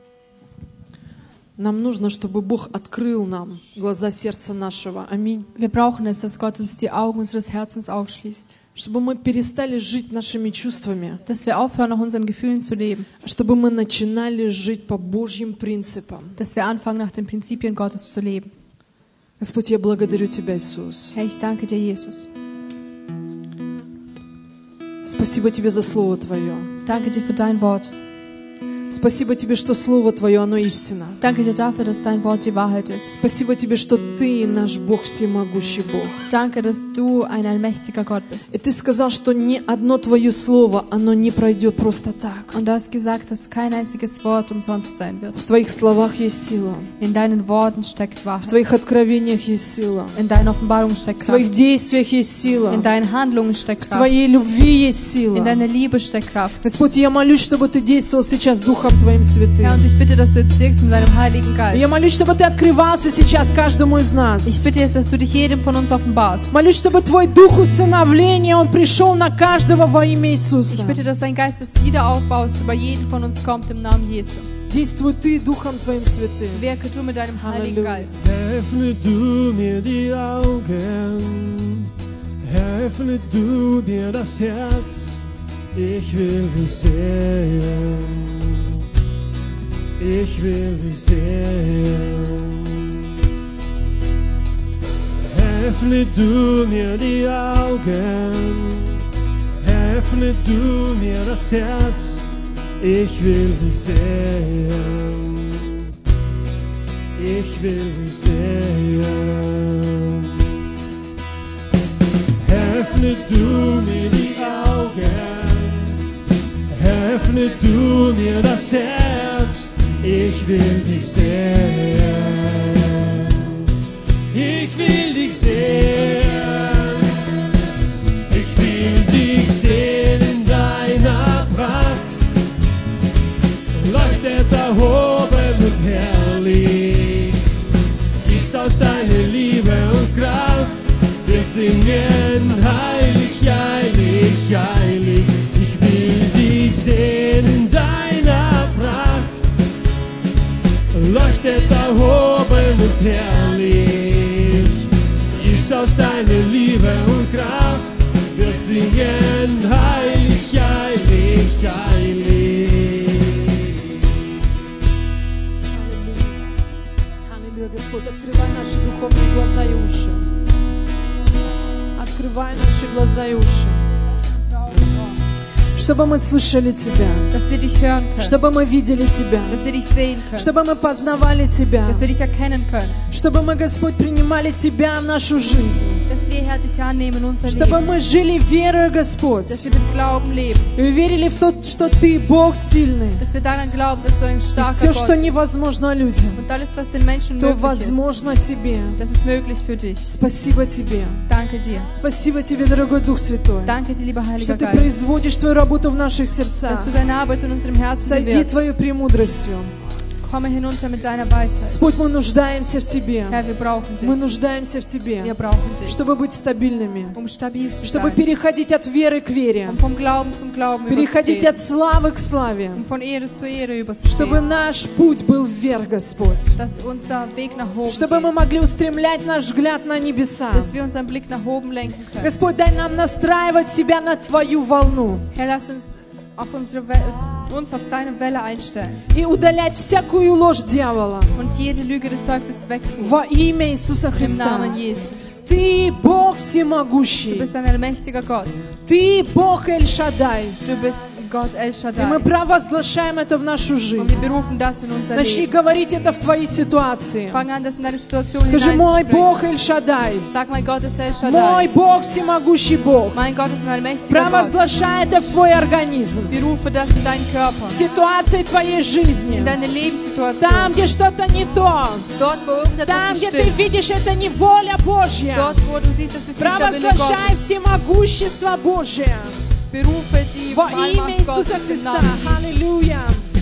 Нам нужно, чтобы Бог открыл нам глаза сердца нашего. Аминь. Wir brauchen es, dass Gott uns die Augen unseres Herzens aufschließt. Чтобы мы перестали жить нашими чувствами. Dass wir aufhören, nach unseren Gefühlen zu leben. Чтобы мы начинали жить по Божьим принципам. Dass wir anfangen, nach den Prinzipien Gottes zu leben. Господь, я благодарю Тебя, Иисус. Herr, ich danke dir, Jesus. Спасибо Тебе за Слово Твое. Danke dir für dein Wort. Спасибо Тебе, что Слово Твое, оно истина. Danke dir dafür, dass dein Wort die Wahrheit ist. Спасибо Тебе, что Ты наш Бог, всемогущий Бог. Danke, dass du ein allmächtiger Gott bist. И Ты сказал, что ни одно Твое Слово, оно не пройдет просто так. Und du hast gesagt, dass kein einziges Wort umsonst sein wird. В Твоих словах есть сила. In deinen Worten steckt В Wahrheit. Твоих откровениях есть сила. In deinen Offenbarungen steckt В Твоих Kraft. действиях есть сила. In deinen Handlungen steckt В Kraft. Твоей любви есть сила. In deiner Liebe steckt Kraft. Господь, я молюсь, чтобы Ты действовал сейчас Духом Твоим Святым. Herr, und ich bitte, dass du jetzt wirkst mit deinem Heiligen Я Geist. молюсь, чтобы Ты открывался сейчас каждому из Ich нас. bitte jetzt, dass du dich jedem von uns offenbarst. Молюсь, чтобы Твой Дух усыновления, Он пришел на каждого во имя Иисуса. Ich bitte, dass dein Geist des Wiederaufbaus über jeden von uns kommt im Namen Jesu. Действуй Ты Духом Твоим Святым. Wirke du mit deinem Heiligen Halleluja. Geist. Öffne du mir die Augen, öffne du mir das Herz, ich will dich sehen, ich will dich sehen. Öffne du mir die Augen, öffne du mir das Herz, ich will dich sehen, ich will dich sehen. Öffne du mir die Augen, öffne du mir das Herz, ich will dich sehen, ich will dich sehen, ich will dich sehen in deiner Pracht, leuchtet erhoben und herrlich, ist aus deiner Liebe und Kraft. Wir singen heilig, heilig, heilig. Ich will dich sehen in deiner Pracht. Leuchtet erhoben und herrlich. Ist aus deiner Liebe und Kraft. Wir singen heilig, heilig, heilig. Аллилуйя, Господь, открывай наши духовные глаза и уши. Открывай наши глаза и уши. Чтобы мы слышали Тебя. Dass wir dich hören können. Чтобы мы видели Тебя. Dass wir dich sehen können. Чтобы мы познавали Тебя. Dass wir dich erkennen können. Чтобы мы, Господь, принимали Тебя в нашу жизнь. Dass wir, Herr, dich annehmen in unser Чтобы Leben. мы жили верой, Господь. Dass wir mit Glauben leben. И верили в то, что Ты Бог сильный. Dass wir daran glauben, dass du ein И starker все, Gott что bist. невозможно людям, Und alles, was den Menschen то möglich ist, возможно Тебе. das ist möglich für dich. Спасибо Тебе. Danke dir. Спасибо Тебе, дорогой Дух Святой, Danke dir, lieber что Heiliger Ты Geist, производишь Твою работу в наших сердцах. dass du deine Arbeit in unserem Herzen Сойди bewirkst. Твоей премудростью. Komme hinunter mit deiner Weisheit. Господь, мы нуждаемся в Тебе. Herr, wir brauchen dich. Мы нуждаемся в Wir Тебе, brauchen dich, чтобы быть стабильными, stabil zu чтобы sein, переходить от веры к вере, vom Glauben zum Glauben переходить überzutreten, от славы к славе, von Ehre zu Ehre чтобы überzutreten, наш путь был вверх, Господь, dass unser Weg nach oben чтобы мы geht, могли устремлять наш взгляд на небеса. dass wir unseren Blick nach oben lenken können. Господь, дай нам настраивать себя на Твою волну Herr, lass uns auf auf deine Welle einstellen и удалять всякую ложь дьявола und jede Lüge des Teufels wegtun. во имя Иисуса Im Христа. Namen Jesu. Ты Бог Du всемогущий, bist ein allmächtiger Gott. Ты Бог Эль-Шадай. Du bist Gott El И Shaddai. мы провозглашаем это в нашу Und жизнь. wir berufen das in unser Начни Leben. говорить это в твоей ситуации. Fang an, das in deine Situation Скажи, мой hineinzusprechen. Бог Эль-Шадай, Sag, mein Gott ist El мой Shaddai. Бог всемогущий Бог. Mein Gott ist ein allmächtiger Gott. Провозглашай это в твой организм, Berufe das in deinen Körper, в ситуации твоей in жизни. deine Там, Lebenssituation. где что-то не то, Dort, wo irgendetwas там, nicht где ты stimmt. видишь, это не воля Божья. Dort, wo du siehst, das ist nicht der Wille Провозглашай Gottes. всемогущество Божье Berufe die во имя Allmacht Иисуса Gottes im Христа. Namen Jesu. Аллилуйя.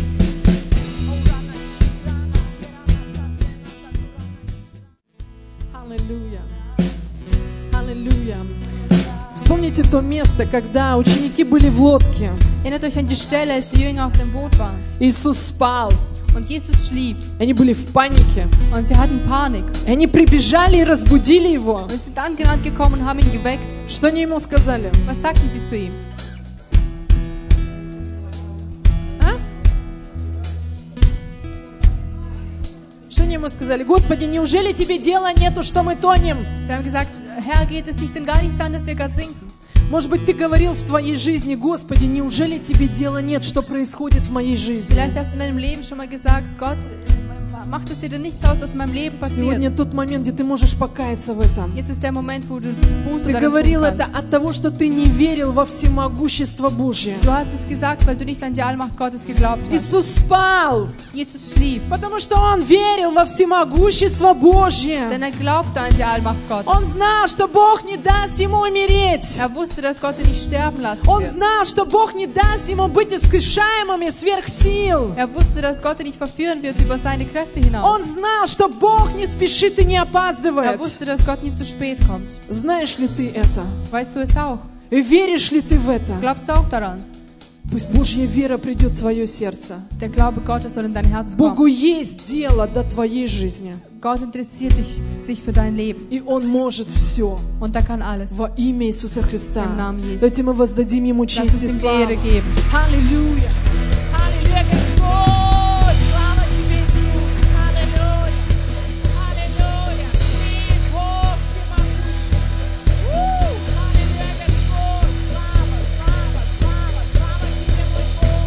Аллилуйя. Аллилуйя. Вспомните то место, когда ученики были в лодке. Erinnert euch an die Stelle, als die Jünger auf dem Boot waren. Иисус спал. Und Jesus schlief. Они были в панике. Und sie hatten Panik. И они прибежали и разбудили его. Und sie sind angerannt gekommen und haben ihn geweckt. Что они ему сказали? Was sagten sie zu ihm? Что они ему сказали? Господи, неужели тебе дела нету, что мы тонем? Sie haben gesagt, Herr, geht es dich denn gar nicht an, dass wir gerade sinken? Может быть, ты говорил в твоей жизни: Господи, неужели тебе дела нет, что происходит в моей жизни? Vielleicht hast du in deinem Leben schon mal gesagt, Gott, macht es dir denn nichts aus, was in meinem Leben Сегодня passiert? тот момент, где ты можешь покаяться в этом. Jetzt ist der Moment, wo du Buße Ты darin говорил tun это kannst. от того, что ты не верил во всемогущество Божье. Du hast es gesagt, weil du nicht an die Allmacht Gottes geglaubt hast. Иисус спал, Jesus schlief, потому что Он верил во всемогущество Божье. denn er glaubte an die Allmacht Он Gottes. знал, что Бог не даст ему умереть. Er wusste, dass Gott ihn nicht sterben lassen Он wird. знал, что Бог не даст ему быть искушаемым и сверх сил. Er wusste, dass Gott ihn nicht verführen wird über seine Kräfte Он hinaus. знал, что Бог не спешит и не Er опаздывает. wusste, dass Gott nie zu spät kommt. Знаешь ли ты это? Weißt du es auch? И веришь ли ты в это? Glaubst du auch daran? Пусть Божья вера придет в твое сердце. Der Glaube Gottes soll in dein Herz Богу kommen. есть дело до твоей жизни. Gott interessiert sich für dein Leben. И Он может все Und er kann alles. во имя Иисуса Христа. Im Namen Jesu. Давайте мы воздадим Ему Lass честь uns и ihm славу. Ehre geben. Аллилуйя! Аллилуйя, Господь! Слава Тебе, Иисус! Аллилуйя! Аллилуйя! Ты Бог всемогущий! Аллилуйя, Господь! Слава, слава, слава, слава Тебе, мой Бог!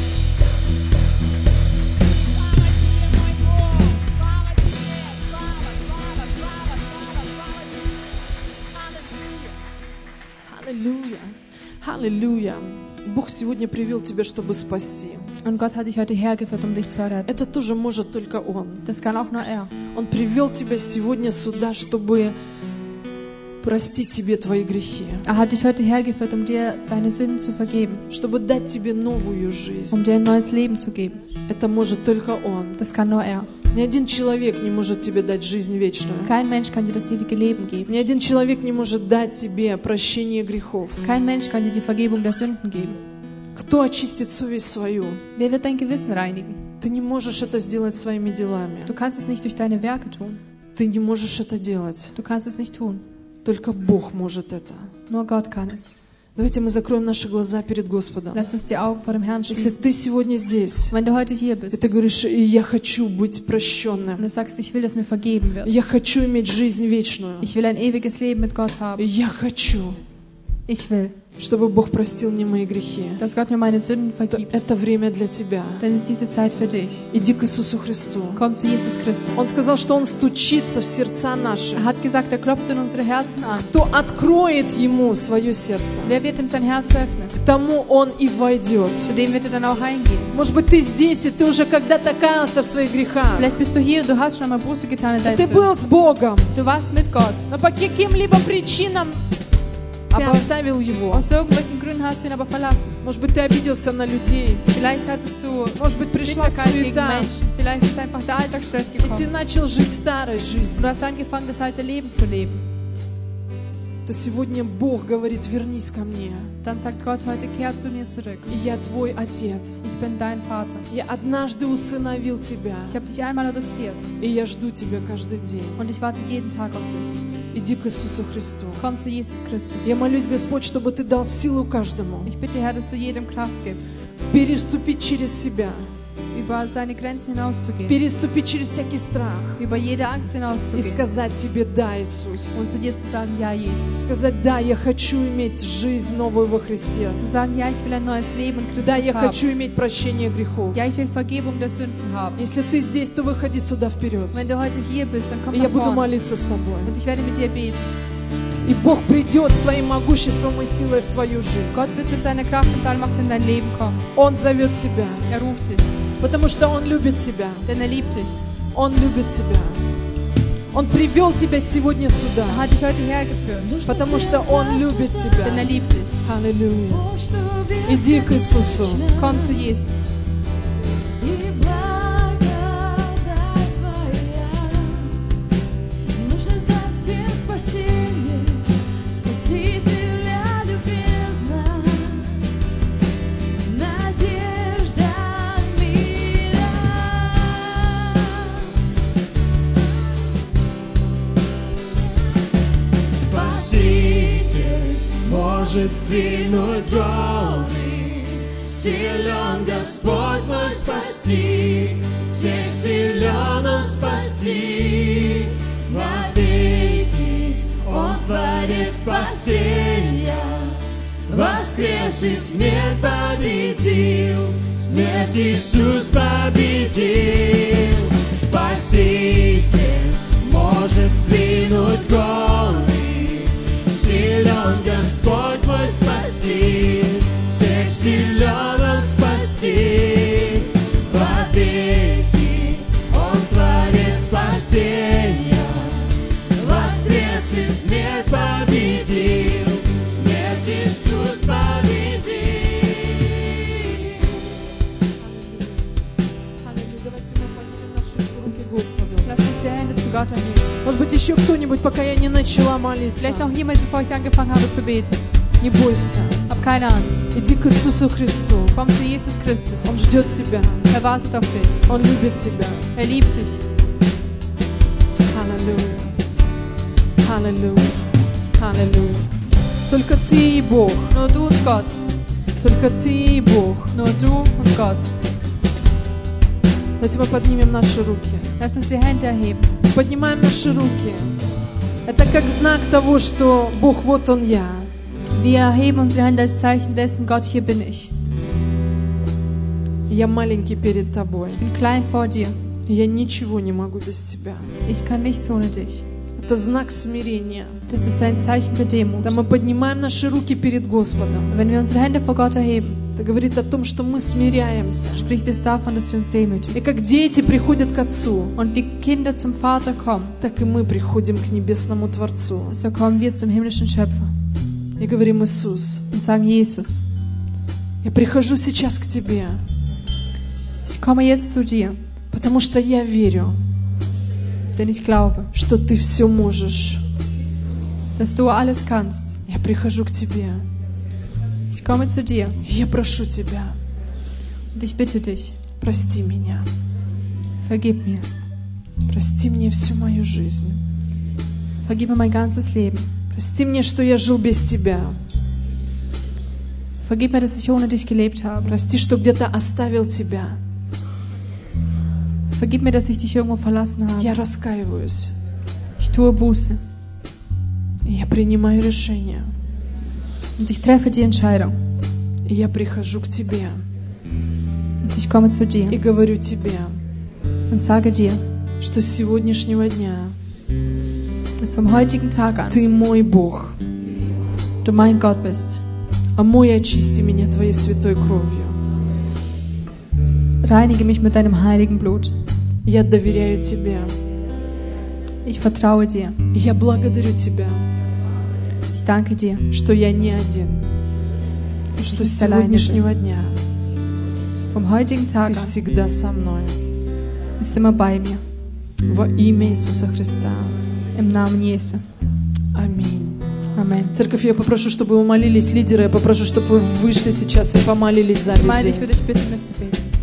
Слава Тебе, мой Бог! Слава Тебе! Слава, слава, слава, слава, слава Тебе! Аллилуйя! Аллилуйя! Аллилуйя! Бог сегодня привел тебя, чтобы спасти. Und Gott hat dich heute hergeführt, um dich zu retten. Это тоже может только Он. Das kann auch nur er. Он привел тебя сегодня сюда, чтобы простить тебе твои грехи, Er hat dich heute hergeführt, um dir deine Sünden zu vergeben, чтобы дать тебе новую жизнь. um dir ein neues Leben zu geben. Это может только Он. Das kann nur er. Ни один человек не может тебе дать жизнь вечную. Kein Mensch kann dir das ewige Leben geben. Ни один человек не может дать тебе прощение грехов. Kein Mensch kann dir die Vergebung der Sünden geben. Кто очистит совесть свою? Wer wird dein Gewissen reinigen? Ты не можешь это сделать своими делами. Du kannst es nicht durch deine Werke tun. Ты не можешь это делать. Du kannst es nicht tun. Только Бог может это. Nur Gott kann es. Давайте мы закроем наши глаза перед Господом. Lass uns die Augen vor dem Herrn Если schließen. ты сегодня здесь, Wenn du heute hier и bist ты говоришь: я хочу быть und прощенным, du sagst, ich will, dass mir vergeben wird. я хочу иметь жизнь вечную, Ich will ein ewiges Leben mit Gott haben. я хочу, Ich will, чтобы Бог простил мне мои грехи, dass Gott mir meine Sünden то vergibt. это время для тебя. Dann ist diese Zeit für dich. Иди к Иисусу Христу. Komm zu Jesus Он Christus. сказал, что Он стучится в сердца наши. Er hat gesagt, er klopft in unsere Herzen an. Кто откроет Ему свое сердце, Wer wird ihm sein Herz öffnen? к тому Он и войдет. Zu dem wird er dann auch eingehen. Может быть, ты здесь, и ты уже когда-то каялся в своих грехах. Vielleicht bist du hier und du hast schon mal Buße getan in Ты deinen Sünden. был с Богом, Du warst mit Gott. но по каким-либо причинам ты Aber оставил Его. aus irgendwelchen Gründen hast du ihn aber verlassen. Может быть, ты обиделся на людей. Vielleicht hattest du Может быть, пришла Bitterkeit gegen суета, Menschen. Vielleicht ist einfach der Alltagsstress и ты gekommen. начал жить старой жизнью. Du hast angefangen, das alte Leben zu leben. То сегодня Бог говорит: вернись ко мне. Dann sagt Gott heute, kehr zu mir zurück. И я твой Отец. Ich bin dein Vater. Я однажды усыновил тебя, Ich habe dich einmal adoptiert и я жду тебя каждый день. und ich warte jeden Tag auf dich. Иди к Иисусу Христу. Komm zu Jesus Christus. Я молюсь, Господь, чтобы Ты дал силу каждому Ich bitte, Herr, dass du jedem Kraft gibst, переступить через себя, über seine Grenzen hinauszugehen, переступить через всякий страх über jede Angst и hinauszugehen сказать тебе: да, Иисус. und zu dir zu sagen, ja, Jesus. Сказать: да, я хочу иметь жизнь новую во Христе. Zu sagen, ja, ich will ein neues Leben in Да, Christus я haben. хочу иметь прощение грехов. Ja, ich will Vergebung der Sünden haben. Если ты здесь, то выходи сюда вперед. Wenn du heute hier bist, dann komm И я nach буду vorne молиться с тобой. und ich werde mit dir beten. И Бог придет своим могуществом и силой в твою жизнь. Gott wird mit seiner Kraft und Allmacht in dein Leben kommen. Он зовет тебя, Er ruft dich, потому что Он любит тебя. denn er liebt dich. Он любит тебя. Он привел тебя сегодня сюда, Er hat dich heute hergeführt, потому что Он любит denn тебя. er liebt dich. Аллилуйя. Иди к Иисусу. Komm zu Jesus. И благодать Твоя нужна так всем спасение, Спасителя любезна, надежда мира. Спаситель может сдвинуть горы, силен Господь мой спасти, всех силен Он спасти. Вовеки Он творец спасения, воскрес и смерть победил, смерть Иисус победил. Спаситель может сдвинуть горы, силен Господь мой спасти, всех силен Он спасти. Вовеки Он творец спасения, воскрес и смерть победил, смерть Иисус победил. Давайте мы поднимем наши руки к Господу. Lass uns die Hände zu Gott erheben. Может быть, еще кто-нибудь, пока я не начала молиться. Vielleicht noch jemand, bevor ich angefangen habe zu beten. Не бойся. Hab keine Angst. Иди к Иисусу Христу. Komm zu Jesus Christus. Он ждет тебя. Er wartet auf dich. Он любит тебя. Er liebt dich. Аллилуйя. Аллилуйя. Аллилуйя. Только ты и Бог. Nur du und Gott. Только ты и Бог. Nur du und Gott. Давайте мы поднимем наши руки. Lass uns die Hände erheben. Поднимаем наши руки. Это как знак того, что Бог, вот Он я. Wir erheben unsere Hände als Zeichen dessen, Gott, hier bin ich. Я маленький перед Тобой. Ich bin klein vor dir. Я ничего не могу без Тебя. Ich kann nichts ohne dich. Это знак смирения. Das ist ein Zeichen der Demut. Когда мы поднимаем наши руки перед Господом, Wenn wir unsere Hände vor Gott erheben, это говорит о том, что мы смиряемся. spricht es davon, dass wir uns demütigen. И как дети приходят к Отцу, Und wie Kinder zum Vater kommen, так и мы приходим к Небесному Творцу. so kommen wir zum himmlischen Schöpfer И говорим: Иисус, und sagen, Jesus, я прихожу сейчас к Тебе, ich komme jetzt zu dir, потому что я верю, denn ich glaube, что Ты все можешь. dass du alles kannst. Я прихожу к Тебе, Ich komme zu dir и я прошу Тебя, und ich bitte dich, прости меня, vergib mir. прости мне всю мою жизнь. Vergib mir mein ganzes Leben. Прости мне, что я жил без Тебя. Vergib mir, dass ich ohne dich gelebt habe. Прости, что где-то оставил Тебя. Vergib mir, dass ich dich irgendwo verlassen habe. Я раскаиваюсь. Ich tue Buße И я принимаю решение. und ich treffe die Entscheidung И я прихожу к Тебе und ich komme zu и dir говорю Тебе, und sage dir, что с сегодняшнего дня dass vom heutigen Tag an Ты мой Бог, du mein Gott bist. омой и очисти меня Твоей святой кровью. Reinige mich mit deinem heiligen Blut. Я доверяю Тебе. Ich vertraue dir. И я благодарю Тебя, Ich danke dir, что я не один, что с nicht alleine сегодняшнего дня vom heutigen Tag Ты an всегда со мной. bist du immer bei mir. Во имя Иисуса Христа. Im Namen Jesu. Аминь. Amen. Церковь, я попрошу, чтобы вы молились, лидеры, я попрошу, чтобы вы вышли сейчас и помолились за Gemeinde, ich людей. würde dich bitten, mitzubeten.